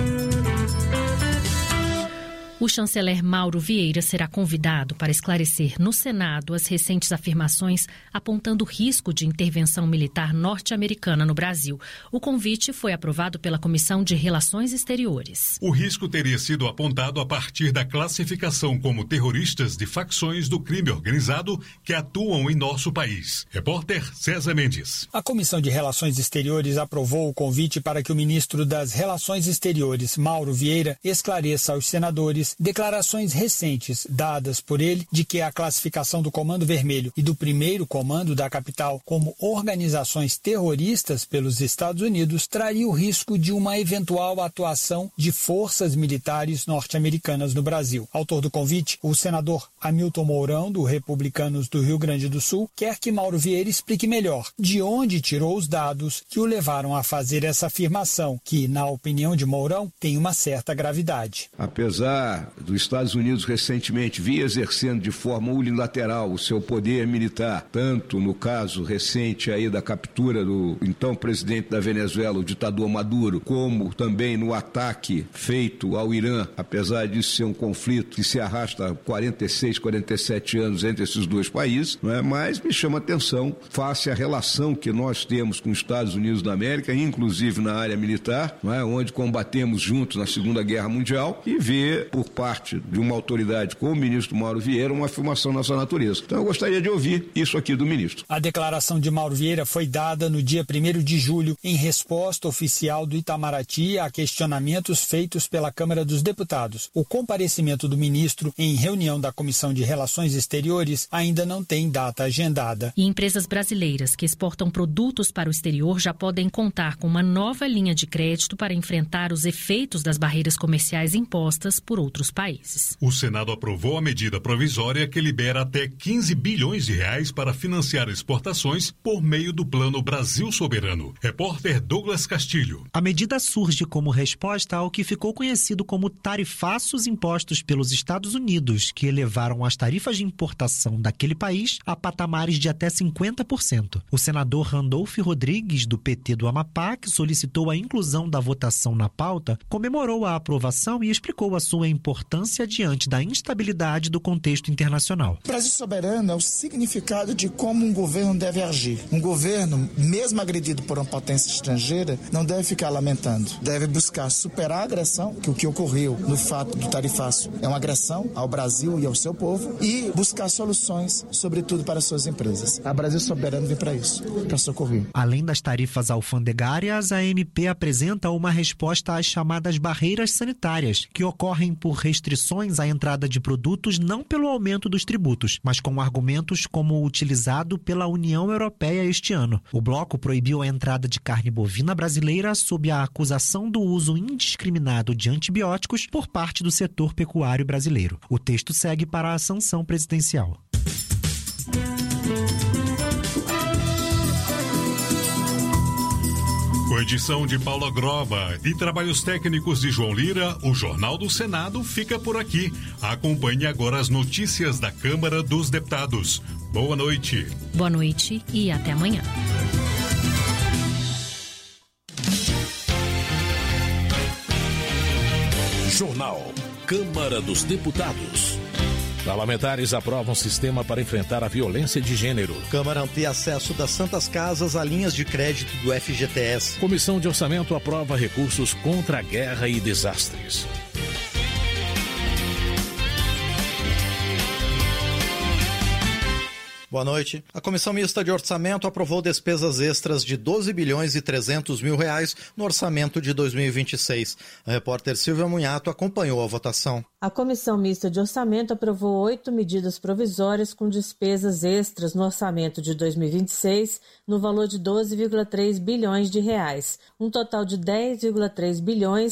Speaker 23: O chanceler Mauro Vieira será convidado para esclarecer no Senado as recentes afirmações apontando o risco de intervenção militar norte-americana no Brasil. O convite foi aprovado pela Comissão de Relações Exteriores.
Speaker 22: O risco teria sido apontado a partir da classificação como terroristas de facções do crime organizado que atuam em nosso país. Repórter César Mendes.
Speaker 4: A Comissão de Relações Exteriores aprovou o convite para que o ministro das Relações Exteriores, Mauro Vieira, esclareça aos senadores declarações recentes dadas por ele de que a classificação do Comando Vermelho e do primeiro Comando da capital como organizações terroristas pelos Estados Unidos traria o risco de uma eventual atuação de forças militares norte-americanas no Brasil. Autor do convite, o senador Hamilton Mourão, do Republicanos do Rio Grande do Sul, quer que Mauro Vieira explique melhor de onde tirou os dados que o levaram a fazer essa afirmação, que, na opinião de Mourão, tem uma certa gravidade.
Speaker 5: Apesar dos Estados Unidos recentemente vir exercendo de forma unilateral o seu poder militar, tanto no caso recente aí da captura do então presidente da Venezuela, o ditador Maduro, como também no ataque feito ao Irã, apesar disso ser um conflito que se arrasta há quarenta e seis, quarenta e sete anos entre esses dois países, não é? Mas me chama a atenção face à relação que nós temos com os Estados Unidos da América, inclusive na área militar, não é? Onde combatemos juntos na Segunda Guerra Mundial, e ver por parte de uma autoridade como o ministro Mauro Vieira uma afirmação nessa natureza. Então eu gostaria de ouvir isso aqui do ministro.
Speaker 4: A declaração de Mauro Vieira foi dada no dia primeiro de julho em resposta oficial do Itamaraty a questionamentos feitos pela Câmara dos Deputados. O comparecimento do ministro em reunião da Comissão de Relações Exteriores ainda não tem data agendada.
Speaker 23: E empresas brasileiras que exportam produtos para o exterior já podem contar com uma nova linha de crédito para enfrentar os efeitos das barreiras comerciais impostas por outros países.
Speaker 22: O Senado aprovou a medida provisória que libera até quinze bilhões de reais para financiar exportações por meio do Plano Brasil Soberano. Repórter Douglas Castilho.
Speaker 1: A medida surge como resposta ao que ficou conhecido como tarifaços impostos pelos Estados Unidos, que elevaram as tarifas de importação daquele país a patamares de até cinquenta por cento. O senador Randolfo Rodrigues, do P T do Amapá, que solicitou a inclusão da votação na pauta, comemorou a aprovação e explicou a sua importância diante da instabilidade do contexto internacional.
Speaker 6: Brasil soberano é o significado de como um governo deve agir. Um governo, mesmo agredido por uma potência estrangeira, não deve ficar lamentando. Deve buscar superar a agressão, que o que ocorreu no fato do tarifaço é uma agressão ao Brasil e ao seu povo, e buscar soluções, sobretudo para suas empresas. A Brasil soberano vem para isso, para socorrer.
Speaker 1: Além das tarifas alfandegárias, a M P apresenta uma resposta às chamadas barreiras sanitárias, que ocorrem por restrições à entrada de produtos não pelo aumento dos tributos, mas com argumentos como o utilizado pela União Europeia este ano. O bloco proibiu a entrada de carne bovina brasileira sob a acusação do uso indiscriminado de antibióticos por parte do setor pecuário brasileiro. O texto segue para a sanção presidencial.
Speaker 22: Com edição de Paula Grova e trabalhos técnicos de João Lira, o Jornal do Senado fica por aqui. Acompanhe agora as notícias da Câmara dos Deputados. Boa noite.
Speaker 23: Boa noite e até amanhã.
Speaker 11: Jornal Câmara dos Deputados. Parlamentares aprovam sistema para enfrentar a violência de gênero.
Speaker 7: Câmara amplia acesso das Santas Casas a linhas de crédito do F G T S.
Speaker 11: Comissão de Orçamento aprova recursos contra a guerra e desastres.
Speaker 7: Boa noite. A Comissão Mista de Orçamento aprovou despesas extras de doze bilhões e trezentos mil reais no orçamento de dois mil e vinte e seis. A repórter Silvia Munhato acompanhou a votação.
Speaker 8: A Comissão Mista de Orçamento aprovou oito medidas provisórias com despesas extras no orçamento de dois mil e vinte e seis no valor de doze vírgula três bilhões de reais. Um total de dez vírgula três bilhões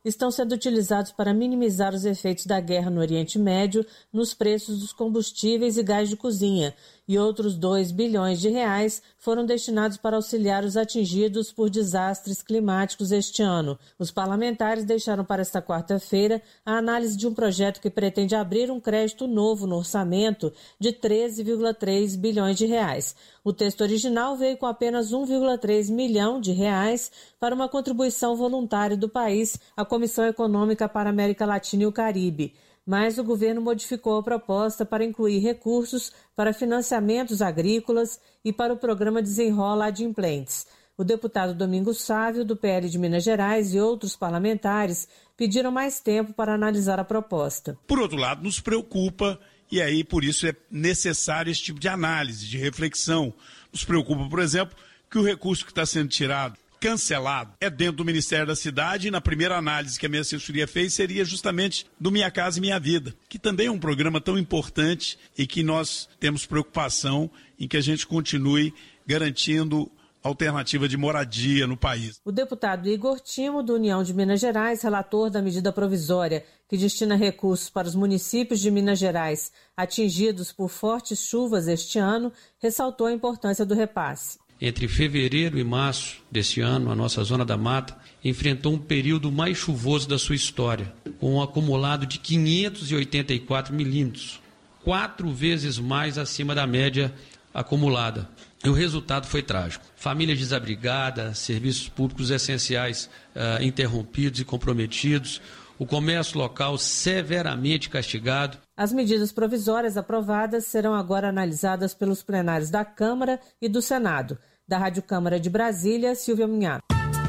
Speaker 8: estão sendo utilizados para minimizar os efeitos da guerra no Oriente Médio nos preços dos combustíveis e gás de cozinha, e outros dois bilhões de reais foram destinados para auxiliar os atingidos por desastres climáticos este ano. Os parlamentares deixaram para esta quarta-feira a análise de um projeto que pretende abrir um crédito novo no orçamento de treze vírgula três bilhões de reais. O texto original veio com apenas um vírgula três milhão de reais para uma contribuição voluntária do país à Comissão Econômica para a América Latina e o Caribe. Mas o governo modificou a proposta para incluir recursos para financiamentos agrícolas e para o programa Desenrola Adimplentes. O deputado Domingos Sávio, do P L de Minas Gerais, e outros parlamentares pediram mais tempo para analisar a proposta.
Speaker 9: Por outro lado, nos preocupa, e aí por isso é necessário esse tipo de análise, de reflexão. Nos preocupa, por exemplo, que o recurso que está sendo tirado, cancelado, é dentro do Ministério da Cidade, e na primeira análise que a minha assessoria fez seria justamente do Minha Casa Minha Vida, que também é um programa tão importante e que nós temos preocupação em que a gente continue garantindo alternativa de moradia no país.
Speaker 8: O deputado Igor Timo, do União de Minas Gerais, relator da medida provisória que destina recursos para os municípios de Minas Gerais atingidos por fortes chuvas este ano, ressaltou a importância do repasse.
Speaker 10: Entre fevereiro e março deste ano, a nossa Zona da Mata enfrentou um período mais chuvoso da sua história, com um acumulado de quinhentos e oitenta e quatro milímetros, quatro vezes mais acima da média acumulada. E o resultado foi trágico. Famílias desabrigadas, serviços públicos essenciais uh, interrompidos e comprometidos, o comércio local severamente castigado.
Speaker 8: As medidas provisórias aprovadas serão agora analisadas pelos plenários da Câmara e do Senado. Da Rádio Câmara de Brasília, Silvia Munhato.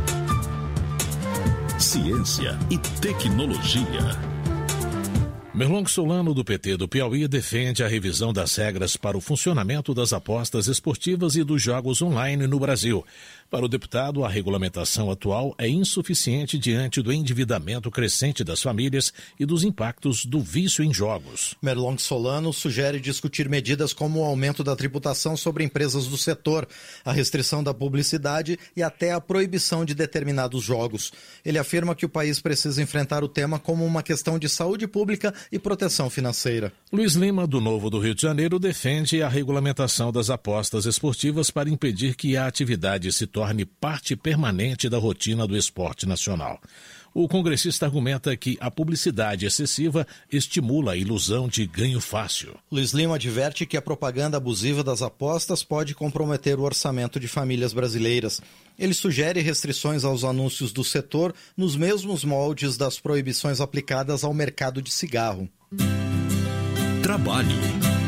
Speaker 11: Ciência e tecnologia. Merlong Solano, do P T do Piauí, defende a revisão das regras para o funcionamento das apostas esportivas e dos jogos online no Brasil. Para o deputado, a regulamentação atual é insuficiente diante do endividamento crescente das famílias e dos impactos do vício em jogos.
Speaker 7: Merlong Solano sugere discutir medidas como o aumento da tributação sobre empresas do setor, a restrição da publicidade e até a proibição de determinados jogos. Ele afirma que o país precisa enfrentar o tema como uma questão de saúde pública e proteção financeira.
Speaker 11: Luiz Lima, do Novo do Rio de Janeiro, defende a regulamentação das apostas esportivas para impedir que a atividade se torne parte permanente da rotina do esporte nacional. O congressista argumenta que a publicidade excessiva estimula a ilusão de ganho fácil.
Speaker 7: Luiz Lima adverte que a propaganda abusiva das apostas pode comprometer o orçamento de famílias brasileiras. Ele sugere restrições aos anúncios do setor nos mesmos moldes das proibições aplicadas ao mercado de cigarro.
Speaker 11: Trabalho.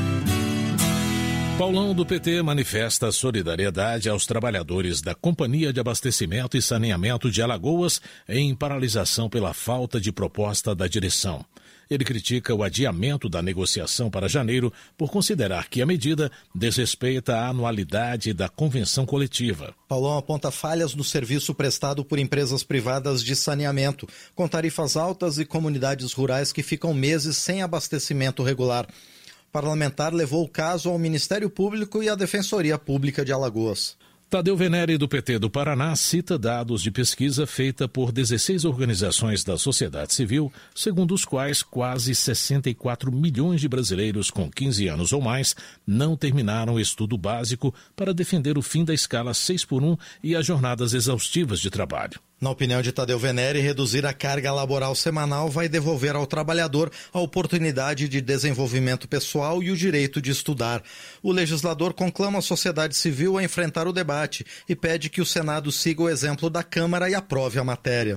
Speaker 11: Paulão, do P T, manifesta solidariedade aos trabalhadores da Companhia de Abastecimento e Saneamento de Alagoas em paralisação pela falta de proposta da direção. Ele critica o adiamento da negociação para janeiro por considerar que a medida desrespeita a anualidade da convenção coletiva.
Speaker 7: Paulão aponta falhas no serviço prestado por empresas privadas de saneamento, com tarifas altas e comunidades rurais que ficam meses sem abastecimento regular. O parlamentar levou o caso ao Ministério Público e à Defensoria Pública de Alagoas.
Speaker 11: Tadeu Venere, do P T do Paraná, cita dados de pesquisa feita por dezesseis organizações da sociedade civil, segundo os quais quase sessenta e quatro milhões de brasileiros com quinze anos ou mais não terminaram o estudo básico para defender o fim da escala seis por um e as jornadas exaustivas de trabalho.
Speaker 7: Na opinião de Tadeu Venere, reduzir a carga laboral semanal vai devolver ao trabalhador a oportunidade de desenvolvimento pessoal e o direito de estudar. O legislador conclama a sociedade civil a enfrentar o debate e pede que o Senado siga o exemplo da Câmara e aprove a matéria.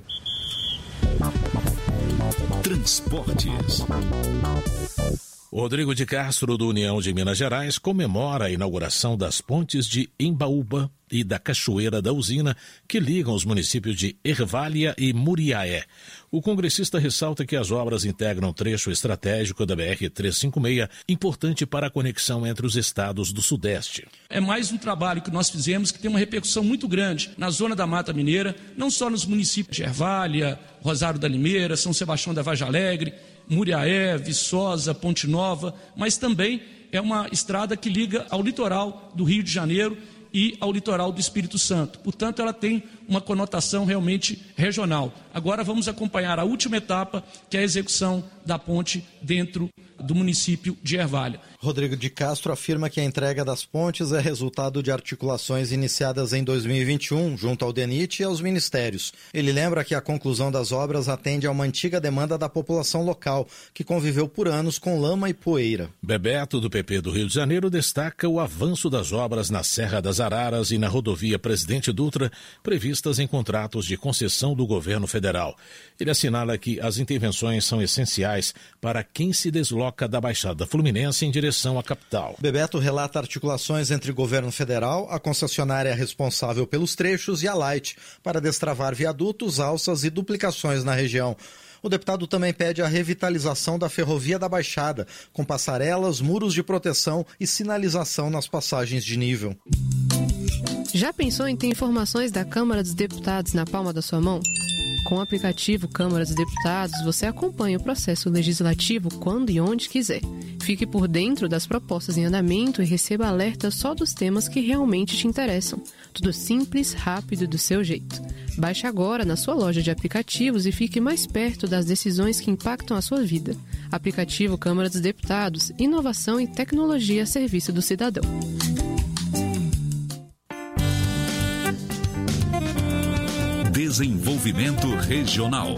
Speaker 11: Transportes. Rodrigo de Castro, do União de Minas Gerais, comemora a inauguração das pontes de Embaúba e da Cachoeira da Usina, que ligam os municípios de Ervália e Muriaé. O congressista ressalta que as obras integram trecho estratégico da B R trezentos e cinquenta e seis, importante para a conexão entre os estados do Sudeste.
Speaker 12: É mais um trabalho que nós fizemos que tem uma repercussão muito grande na zona da Mata Mineira, não só nos municípios de Ervália, Rosário da Limeira, São Sebastião da Vargem Alegre, Muriaé, Viçosa, Ponte Nova, mas também é uma estrada que liga ao litoral do Rio de Janeiro e ao litoral do Espírito Santo. Portanto, ela tem uma conotação realmente regional. Agora vamos acompanhar a última etapa, que é a execução da ponte dentro do município de Ervalha.
Speaker 7: Rodrigo de Castro afirma que a entrega das pontes é resultado de articulações iniciadas em dois mil e vinte e um, junto ao DENIT e aos ministérios. Ele lembra que a conclusão das obras atende a uma antiga demanda da população local, que conviveu por anos com lama e poeira.
Speaker 11: Bebeto, do P P do Rio de Janeiro, destaca o avanço das obras na Serra das Araras e na rodovia Presidente Dutra, previstas em contratos de concessão do governo federal. Ele assinala que as intervenções são essenciais para quem se desloca da Baixada Fluminense em direção à capital.
Speaker 7: Bebeto relata articulações entre o governo federal, a concessionária responsável pelos trechos e a Light, para destravar viadutos, alças e duplicações na região. O deputado também pede a revitalização da ferrovia da Baixada, com passarelas, muros de proteção e sinalização nas passagens de nível.
Speaker 13: Já pensou em ter informações da Câmara dos Deputados na palma da sua mão? Com o aplicativo Câmara dos Deputados, você acompanha o processo legislativo quando e onde quiser. Fique por dentro das propostas em andamento e receba alertas só dos temas que realmente te interessam. Tudo simples, rápido e do seu jeito. Baixe agora na sua loja de aplicativos e fique mais perto das decisões que impactam a sua vida. Aplicativo Câmara dos Deputados, inovação e tecnologia a serviço do cidadão.
Speaker 14: Desenvolvimento Regional.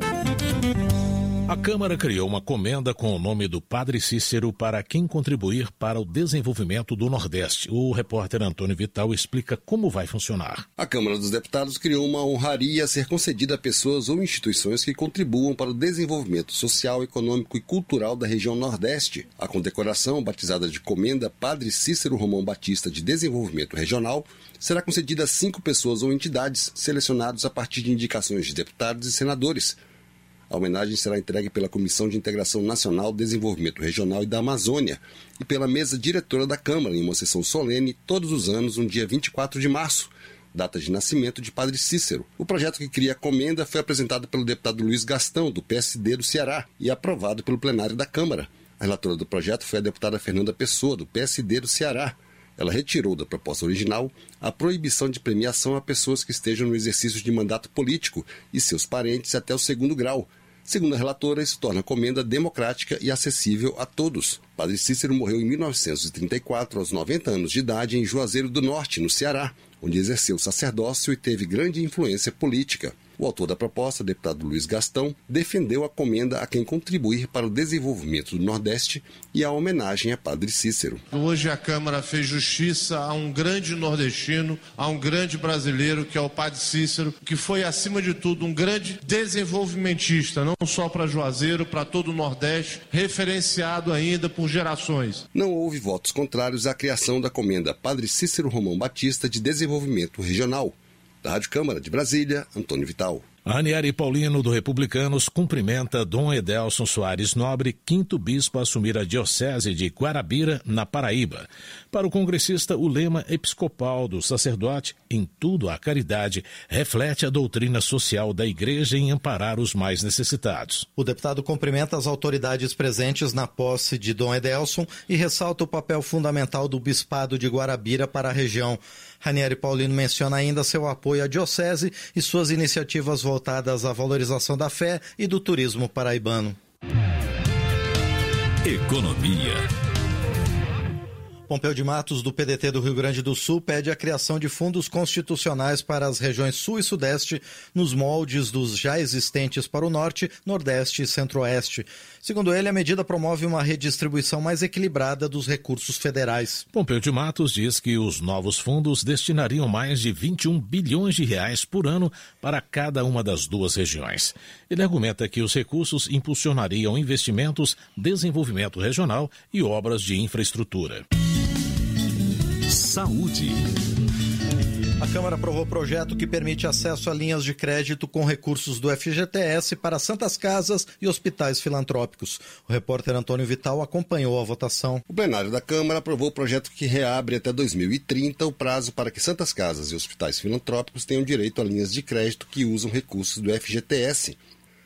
Speaker 11: A Câmara criou uma comenda com o nome do Padre Cícero para quem contribuir para o desenvolvimento do Nordeste. O repórter Antônio Vital explica como vai funcionar.
Speaker 15: A Câmara dos Deputados criou uma honraria a ser concedida a pessoas ou instituições que contribuam para o desenvolvimento social, econômico e cultural da região Nordeste. A condecoração, batizada de Comenda Padre Cícero Romão Batista de Desenvolvimento Regional, será concedida a cinco pessoas ou entidades selecionadas a partir de indicações de deputados e senadores. A homenagem será entregue pela Comissão de Integração Nacional, Desenvolvimento Regional e da Amazônia e pela mesa diretora da Câmara, em uma sessão solene, todos os anos, no dia vinte e quatro de março, data de nascimento de Padre Cícero. O projeto que cria a comenda foi apresentado pelo deputado Luiz Gastão, do P S D do Ceará, e aprovado pelo plenário da Câmara. A relatora do projeto foi a deputada Fernanda Pessoa, do P S D do Ceará. Ela retirou da proposta original a proibição de premiação a pessoas que estejam no exercício de mandato político e seus parentes até o segundo grau. Segundo a relatora, isso torna a comenda democrática e acessível a todos. Padre Cícero morreu em mil novecentos e trinta e quatro, aos noventa anos de idade, em Juazeiro do Norte, no Ceará, onde exerceu sacerdócio e teve grande influência política. O autor da proposta, deputado Luiz Gastão, defendeu a comenda a quem contribuir para o desenvolvimento do Nordeste e a homenagem a Padre Cícero.
Speaker 16: Hoje a Câmara fez justiça a um grande nordestino, a um grande brasileiro, que é o Padre Cícero, que foi, acima de tudo, um grande desenvolvimentista, não só para Juazeiro, para todo o Nordeste, referenciado ainda por gerações.
Speaker 15: Não houve votos contrários à criação da comenda Padre Cícero Romão Batista de Desenvolvimento Regional. Da Rádio Câmara de Brasília, Antônio Vital.
Speaker 11: Aniele Paulino, do Republicanos, cumprimenta Dom Edelson Soares Nobre, quinto bispo a assumir a diocese de Guarabira, na Paraíba. Para o congressista, o lema episcopal do sacerdote, em tudo a caridade, reflete a doutrina social da Igreja em amparar os mais necessitados.
Speaker 7: O deputado cumprimenta as autoridades presentes na posse de Dom Edelson e ressalta o papel fundamental do bispado de Guarabira para a região. Ranieri Paulino menciona ainda seu apoio à diocese e suas iniciativas voltadas à valorização da fé e do turismo paraibano.
Speaker 14: Economia.
Speaker 7: Pompeu de Matos, do P D T do Rio Grande do Sul, pede a criação de fundos constitucionais para as regiões Sul e Sudeste, nos moldes dos já existentes para o Norte, Nordeste e Centro-Oeste. Segundo ele, a medida promove uma redistribuição mais equilibrada dos recursos federais.
Speaker 11: Pompeu de Matos diz que os novos fundos destinariam mais de vinte e um bilhões de reais por ano para cada uma das duas regiões. Ele argumenta que os recursos impulsionariam investimentos, desenvolvimento regional e obras de infraestrutura.
Speaker 14: Saúde.
Speaker 7: A Câmara aprovou o projeto que permite acesso a linhas de crédito com recursos do F G T S para santas casas e hospitais filantrópicos. O repórter Antônio Vital acompanhou a votação.
Speaker 15: O plenário da Câmara aprovou o projeto que reabre até dois mil e trinta o prazo para que santas casas e hospitais filantrópicos tenham direito a linhas de crédito que usam recursos do F G T S.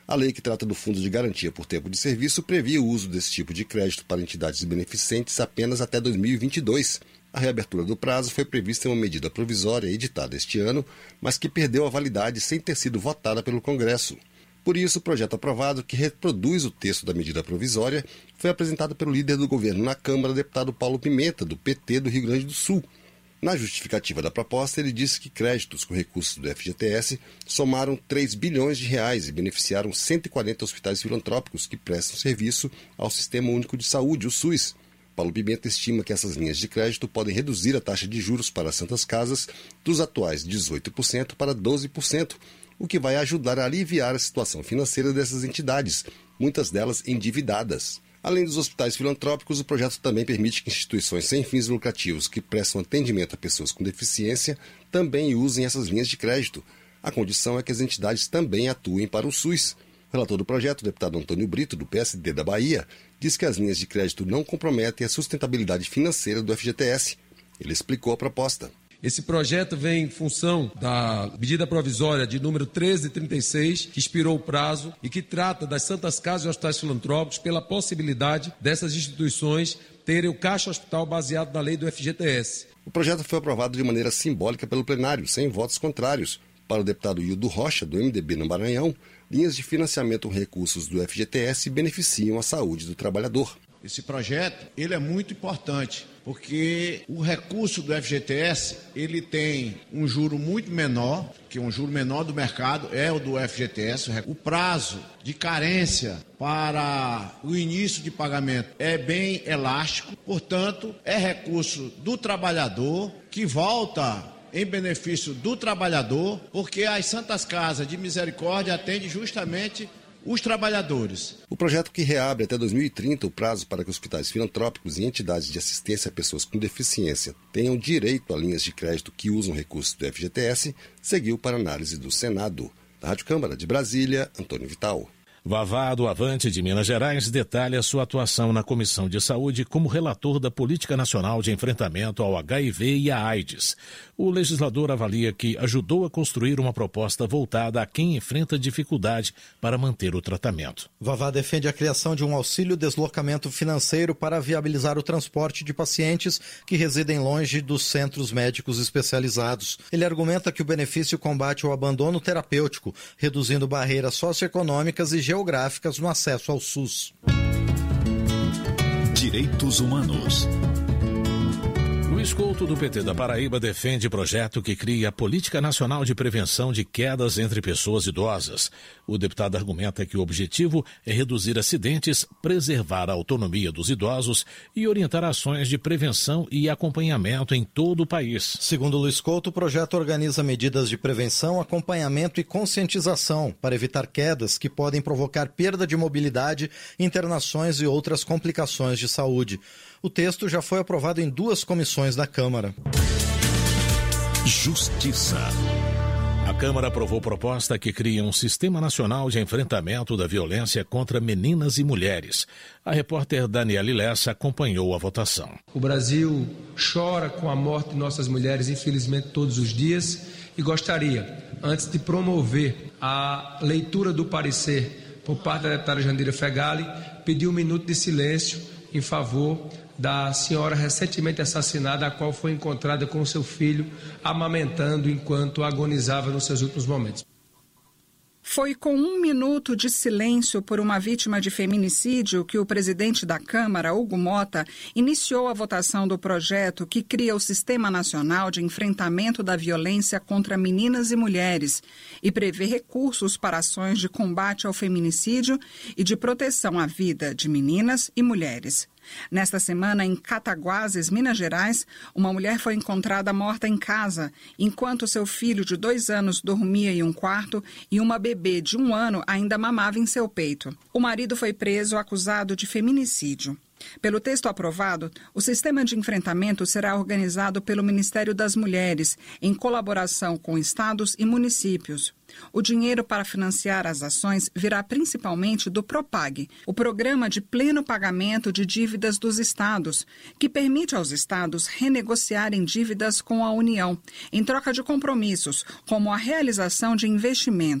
Speaker 15: A lei que trata do Fundo de Garantia por Tempo de Serviço previa o uso desse tipo de crédito para entidades beneficentes apenas até dois mil e vinte e dois. A reabertura do prazo foi prevista em uma medida provisória editada este ano, mas que perdeu a validade sem ter sido votada pelo Congresso. Por isso, o projeto aprovado, que reproduz o texto da medida provisória, foi apresentado pelo líder do governo na Câmara, deputado Paulo Pimenta, do P T do Rio Grande do Sul. Na justificativa da proposta, ele disse que créditos com recursos do F G T S somaram três bilhões de reais e beneficiaram cento e quarenta hospitais filantrópicos que prestam serviço ao Sistema Único de Saúde, o SUS. Paulo Pimenta estima que essas linhas de crédito podem reduzir a taxa de juros para as santas casas dos atuais dezoito por cento para doze por cento, o que vai ajudar a aliviar a situação financeira dessas entidades, muitas delas endividadas. Além dos hospitais filantrópicos, o projeto também permite que instituições sem fins lucrativos que prestam atendimento a pessoas com deficiência também usem essas linhas de crédito. A condição é que as entidades também atuem para o SUS. O relator do projeto, o deputado Antônio Brito, do P S D da Bahia, diz que as linhas de crédito não comprometem a sustentabilidade financeira do F G T S. Ele explicou a proposta.
Speaker 2: Esse projeto vem em função da medida provisória de número treze trinta e seis, que expirou o prazo e que trata das santas casas e hospitais filantrópicos pela possibilidade dessas instituições terem o caixa hospital baseado na lei do F G T S.
Speaker 15: O projeto foi aprovado de maneira simbólica pelo plenário, sem votos contrários. Para o deputado Hildo Rocha, do M D B no Maranhão, linhas de financiamento com recursos do F G T S beneficiam a saúde do trabalhador.
Speaker 3: Esse projeto ele é muito importante, porque o recurso do F G T S ele tem um juro muito menor, que um juro menor do mercado é o do F G T S. O prazo de carência para o início de pagamento é bem elástico, portanto, é recurso do trabalhador que volta em benefício do trabalhador, porque as Santas Casas de Misericórdia atendem justamente os trabalhadores.
Speaker 15: O projeto, que reabre até dois mil e trinta o prazo para que hospitais filantrópicos e entidades de assistência a pessoas com deficiência tenham direito a linhas de crédito que usam recursos do F G T S, seguiu para análise do Senado. Da Rádio Câmara de Brasília, Antônio Vital.
Speaker 11: Vavá, do Avante de Minas Gerais, detalha sua atuação na Comissão de Saúde como relator da Política Nacional de Enfrentamento ao H I V e à AIDS. O legislador avalia que ajudou a construir uma proposta voltada a quem enfrenta dificuldade para manter o tratamento.
Speaker 7: Vavá defende a criação de um auxílio deslocamento financeiro para viabilizar o transporte de pacientes que residem longe dos centros médicos especializados. Ele argumenta que o benefício combate o abandono terapêutico, reduzindo barreiras socioeconômicas e geográficas no acesso ao SUS.
Speaker 14: Direitos Humanos.
Speaker 11: Luiz Couto, do P T da Paraíba, defende projeto que cria a Política Nacional de Prevenção de Quedas entre Pessoas Idosas. O deputado argumenta que o objetivo é reduzir acidentes, preservar a autonomia dos idosos e orientar ações de prevenção e acompanhamento em todo o país.
Speaker 7: Segundo Luiz Couto, o projeto organiza medidas de prevenção, acompanhamento e conscientização para evitar quedas que podem provocar perda de mobilidade, internações e outras complicações de saúde. O texto já foi aprovado em duas comissões da Câmara.
Speaker 14: Justiça.
Speaker 11: A Câmara aprovou proposta que cria um Sistema Nacional de Enfrentamento da Violência contra Meninas e Mulheres. A repórter Daniela Lessa acompanhou a votação.
Speaker 17: O Brasil chora com a morte de nossas mulheres, infelizmente, todos os dias, e gostaria, antes de promover a leitura do parecer por parte da deputada Jandira Fegali, pedir um minuto de silêncio em favor da senhora recentemente assassinada, a qual foi encontrada com seu filho amamentando enquanto agonizava nos seus últimos momentos.
Speaker 18: Foi com um minuto de silêncio por uma vítima de feminicídio que o presidente da Câmara, Hugo Mota, iniciou a votação do projeto que cria o Sistema Nacional de Enfrentamento da Violência contra Meninas e Mulheres e prevê recursos para ações de combate ao feminicídio e de proteção à vida de meninas e mulheres. Nesta semana, em Cataguases, Minas Gerais, uma mulher foi encontrada morta em casa, enquanto seu filho de dois anos dormia em um quarto e uma bebê de um ano ainda mamava em seu peito. O marido foi preso acusado de feminicídio. Pelo texto aprovado, o sistema de enfrentamento será organizado pelo Ministério das Mulheres, em colaboração com estados e municípios. O dinheiro para financiar as ações virá principalmente do PROPAG, o Programa de Pleno Pagamento de Dívidas dos Estados, que permite aos estados renegociarem dívidas com a União, em troca de compromissos, como a realização de investimentos.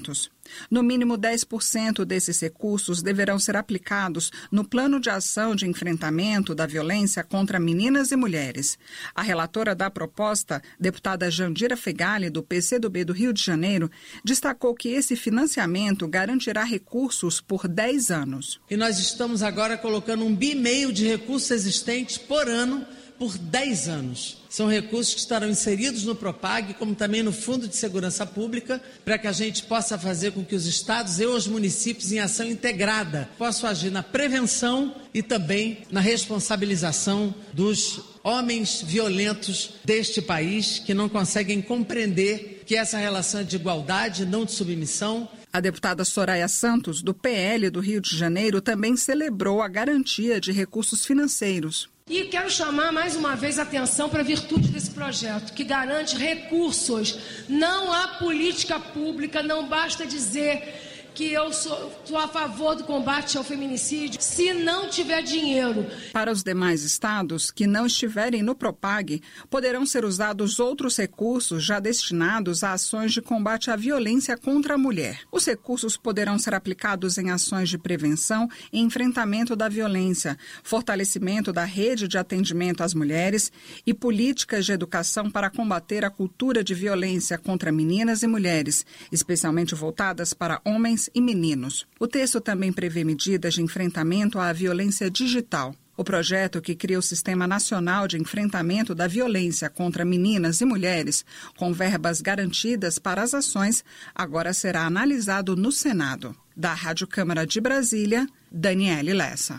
Speaker 18: No mínimo dez por cento desses recursos deverão ser aplicados no Plano de Ação de Enfrentamento da Violência contra Meninas e Mulheres. A relatora da proposta, deputada Jandira Fegali, do P C do B do Rio de Janeiro, destacou que esse financiamento garantirá recursos por dez anos.
Speaker 19: E nós estamos agora colocando um bi e meio de recursos existentes por ano por dez anos. São recursos que estarão inseridos no Propag, como também no Fundo de Segurança Pública, para que a gente possa fazer com que os estados e os municípios, em ação integrada, possam agir na prevenção e também na responsabilização dos homens violentos deste país, que não conseguem compreender que essa relação é de igualdade, não de submissão.
Speaker 18: A deputada Soraya Santos, do P L do Rio de Janeiro, também celebrou a garantia de recursos financeiros.
Speaker 20: E quero chamar mais uma vez a atenção para a virtude desse projeto, que garante recursos. Não há política pública, não basta dizer que eu sou, sou a favor do combate ao feminicídio, se não tiver dinheiro.
Speaker 18: Para os demais estados que não estiverem no Propag, poderão ser usados outros recursos já destinados a ações de combate à violência contra a mulher. Os recursos poderão ser aplicados em ações de prevenção e enfrentamento da violência, fortalecimento da rede de atendimento às mulheres e políticas de educação para combater a cultura de violência contra meninas e mulheres, especialmente voltadas para homens e meninos. O texto também prevê medidas de enfrentamento à violência digital. O projeto, que cria o Sistema Nacional de Enfrentamento da Violência contra Meninas e Mulheres, com verbas garantidas para as ações, agora será analisado no Senado. Da Rádio Câmara de Brasília, Daniele Lessa.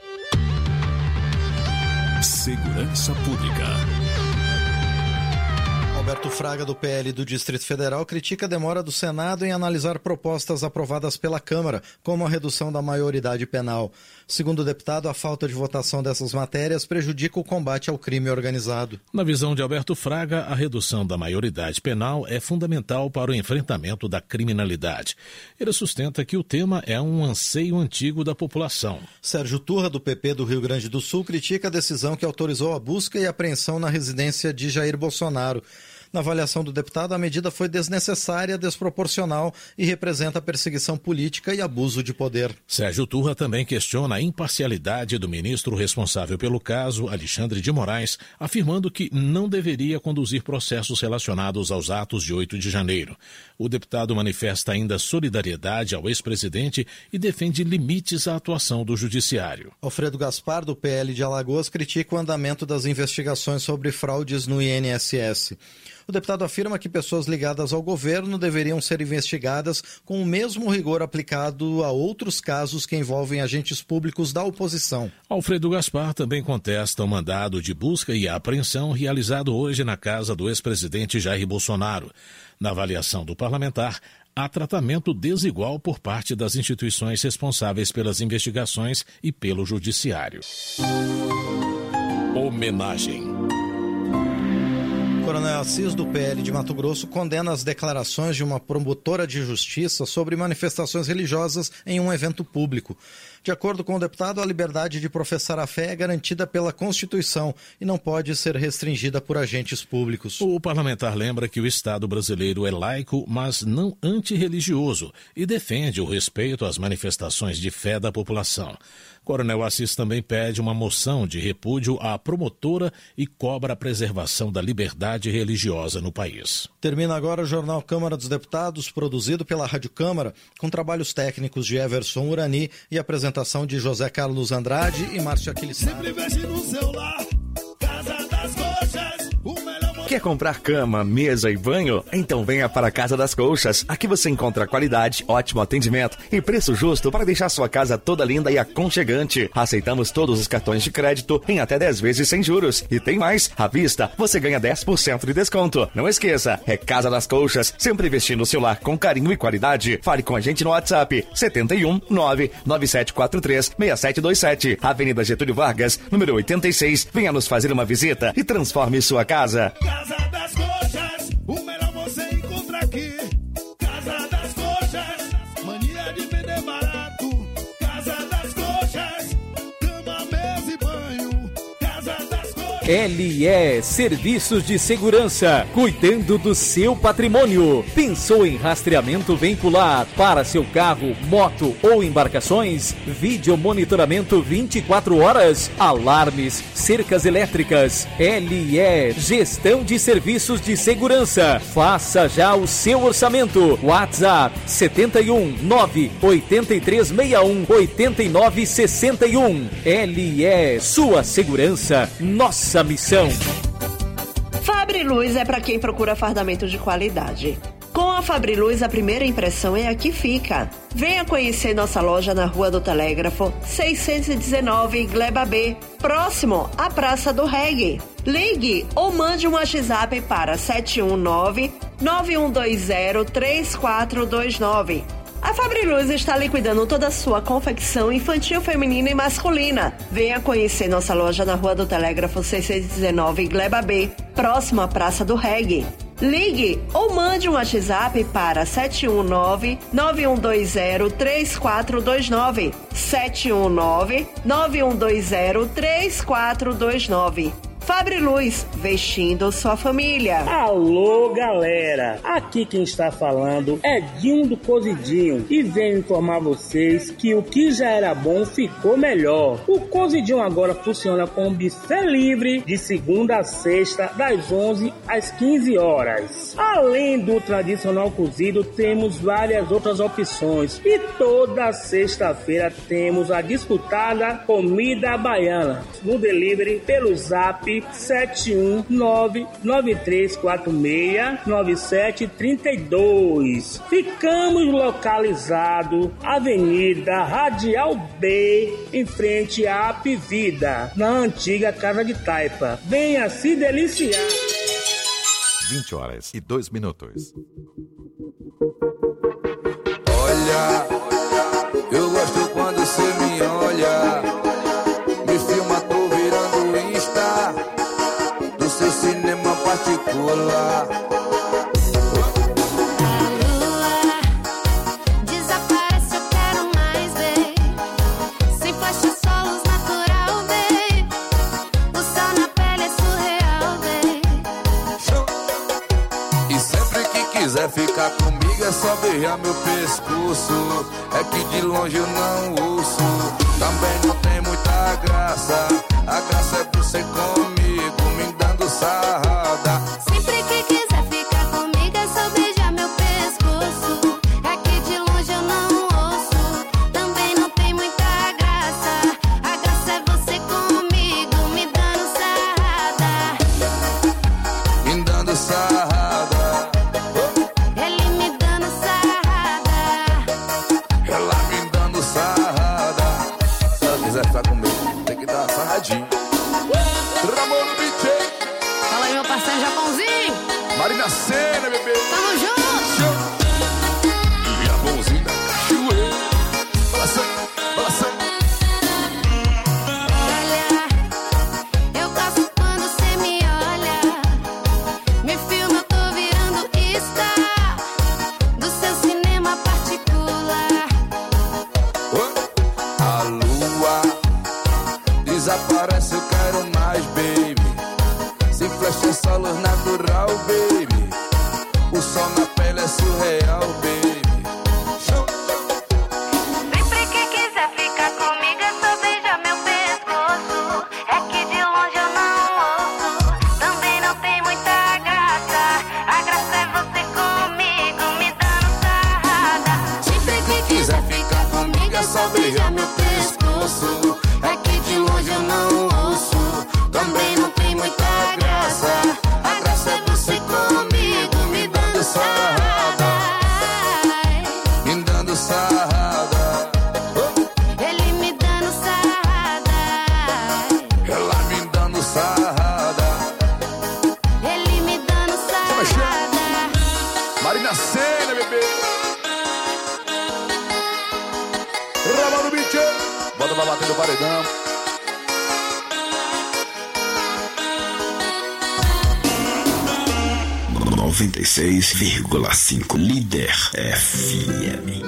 Speaker 14: Segurança Pública.
Speaker 7: Alberto Fraga, do P L do Distrito Federal, critica a demora do Senado em analisar propostas aprovadas pela Câmara, como a redução da maioridade penal. Segundo o deputado, a falta de votação dessas matérias prejudica o combate ao crime organizado.
Speaker 11: Na visão de Alberto Fraga, a redução da maioridade penal é fundamental para o enfrentamento da criminalidade. Ele sustenta que o tema é um anseio antigo da população.
Speaker 7: Sérgio Turra, do P P do Rio Grande do Sul, critica a decisão que autorizou a busca e apreensão na residência de Jair Bolsonaro. Na avaliação do deputado, a medida foi desnecessária, desproporcional e representa perseguição política e abuso de poder.
Speaker 11: Sérgio Turra também questiona a imparcialidade do ministro responsável pelo caso, Alexandre de Moraes, afirmando que não deveria conduzir processos relacionados aos atos de oito de janeiro. O deputado manifesta ainda solidariedade ao ex-presidente e defende limites à atuação do judiciário.
Speaker 7: Alfredo Gaspar, do P L de Alagoas, critica o andamento das investigações sobre fraudes no I N S S. O deputado afirma que pessoas ligadas ao governo deveriam ser investigadas com o mesmo rigor aplicado a outros casos que envolvem agentes públicos da oposição.
Speaker 11: Alfredo Gaspar também contesta o mandado de busca e apreensão realizado hoje na casa do ex-presidente Jair Bolsonaro. Na avaliação do parlamentar, há tratamento desigual por parte das instituições responsáveis pelas investigações e pelo judiciário. Homenagem.
Speaker 7: Coronel Assis, do P L de Mato Grosso, condena as declarações de uma promotora de justiça sobre manifestações religiosas em um evento público. De acordo com o deputado, a liberdade de professar a fé é garantida pela Constituição e não pode ser restringida por agentes públicos.
Speaker 11: O parlamentar lembra que o Estado brasileiro é laico, mas não antirreligioso, e defende o respeito às manifestações de fé da população. Coronel Assis também pede uma moção de repúdio à promotora e cobra a preservação da liberdade religiosa no país.
Speaker 7: Termina agora o Jornal Câmara dos Deputados, produzido pela Rádio Câmara, com trabalhos técnicos de Everson Urani e apresentação de José Carlos Andrade e Márcio Aquilissaro.
Speaker 21: Sempre investe no celular, Casa das Coxas, o melhor...
Speaker 24: Quer comprar cama, mesa e banho? Então venha para a Casa das Colchas. Aqui você encontra qualidade, ótimo atendimento e preço justo para deixar sua casa toda linda e aconchegante. Aceitamos todos os cartões de crédito em até dez vezes sem juros. E tem mais, à vista você ganha dez por cento de desconto. Não esqueça, é Casa das Colchas, sempre investindo o seu lar com carinho e qualidade. Fale com a gente no WhatsApp setenta e um, nove nove sete quatro três, seis sete dois sete, Avenida Getúlio Vargas, número oitenta e seis. Venha nos fazer uma visita e transforme sua casa.
Speaker 21: Casa das Coxas, o melhor você encontra aqui. Casa das Coxas, mania de vender barato. Casa das Coxas, cama, mesa e banho. Casa das Coxas.
Speaker 1: L E Serviços de Segurança, cuidando do seu patrimônio. Pensou em rastreamento veicular para seu carro, moto ou embarcações? Vídeo monitoramento vinte e quatro horas, alarmes, cercas elétricas. L E Gestão de Serviços de Segurança. Faça já o seu orçamento. WhatsApp setenta e um, nove oito três seis um, oito nove seis um. L E, sua segurança, nossa missão.
Speaker 4: Fabriluz é para quem procura fardamento de qualidade. Com a Fabriluz, a primeira impressão é a que fica. Venha conhecer nossa loja na Rua do Telégrafo, seiscentos e dezenove, Gleba B, próximo à Praça do Reggae. Ligue ou mande um WhatsApp para sete um nove, nove um dois zero, três quatro dois nove. A Fabriluz está liquidando toda a sua confecção infantil, feminina e masculina. Venha conhecer nossa loja na Rua do Telégrafo seiscentos e dezenove, Gleba B, próximo à Praça do Reggae. Ligue ou mande um WhatsApp para sete um nove, nove um dois zero, três quatro dois nove. sete um nove, nove um dois zero, três quatro dois nove. Fabriluz, vestindo sua família.
Speaker 5: Alô, galera! Aqui quem está falando é Dinho do Cozidinho e venho informar vocês que o que já era bom ficou melhor. O Cozidinho agora funciona com buffet livre de segunda a sexta, das onze às quinze horas. Além do tradicional cozido, temos várias outras opções e toda sexta-feira temos a disputada comida baiana no delivery pelo Zap sete um nove, nove três quatro seis, nove sete três dois. Ficamos localizados Avenida Radial B, em frente à Apivida, na antiga Casa de Taipa. Venha se deliciar.
Speaker 6: vinte horas e dois minutos.
Speaker 25: Olha, eu gosto quando você me olha, me filma, tô virando Insta do seu cinema particular.
Speaker 26: Desaparece, eu quero mais, babe. Sem flash, só luz natural, babe. O céu na pele é surreal, babe.
Speaker 25: E sempre que quiser ficar comigo é só beijar meu pescoço. É que de longe eu não ouço, também não tem muita graça. A graça é você comigo, me dando sarrada.
Speaker 26: Sempre que quiser ficar comigo é só beijar meu pescoço. É que de longe eu não ouço, também não tem muita graça. A graça é você comigo, me dando sarrada.
Speaker 25: Me dando sarrada.
Speaker 26: Ele me dando sarrada.
Speaker 25: Ela me dando sarrada. Se ela quiser ficar comigo, tem que dar sarradinho. Ramon no B J.
Speaker 26: Fala aí, meu parceiro Japãozinho.
Speaker 25: Marina Sena, bebê.
Speaker 26: Tamo junto.
Speaker 25: Japãozinho da cachoeira. Balançando, balançando.
Speaker 26: Olha, eu gosto quando você me olha, me filma, eu tô virando Insta do seu cinema particular.
Speaker 25: A lua desaparece, eu quero mais, baby. Sem flash é só luz natural, baby. O sol na pele é surreal, baby.
Speaker 26: Sempre que quiser ficar comigo é só beijar meu pescoço. É que de longe eu não ouço, também não tem muita graça. A graça é você comigo, me dando sarrada. Sempre que quiser ficar comigo é só beijar meu pescoço. É que de longe eu não ouço, também não tem muita graça. A graça é você comigo, me dando sarrada.
Speaker 25: Me dando sarrada.
Speaker 26: Ele me dando sarrada.
Speaker 25: Ela me dando sarrada.
Speaker 26: Ele me dando sarrada.
Speaker 25: Marina Sena, bebê. Ramon no B J. Bota pra bater no paredão.
Speaker 14: noventa e seis vírgula cinco Líder F M.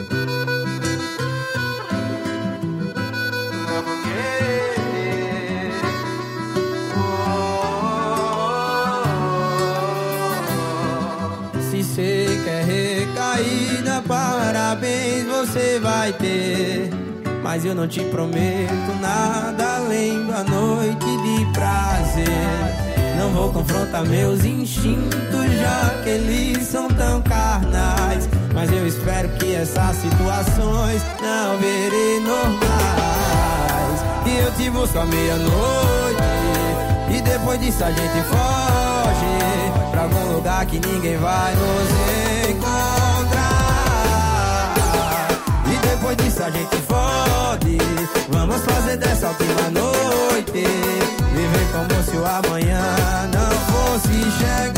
Speaker 8: parabéns você vai ter, mas eu não te prometo nada além da noite de prazer. Não vou confrontar meus instintos, já que eles são tão carnais, mas eu espero que essas situações não virem normais. E eu te busco à meia-noite, e depois disso a gente foge pra algum lugar que ninguém vai nos encontrar. E depois disso a gente fode, vamos fazer dessa última noite viver como se o amanhã não fosse chegar.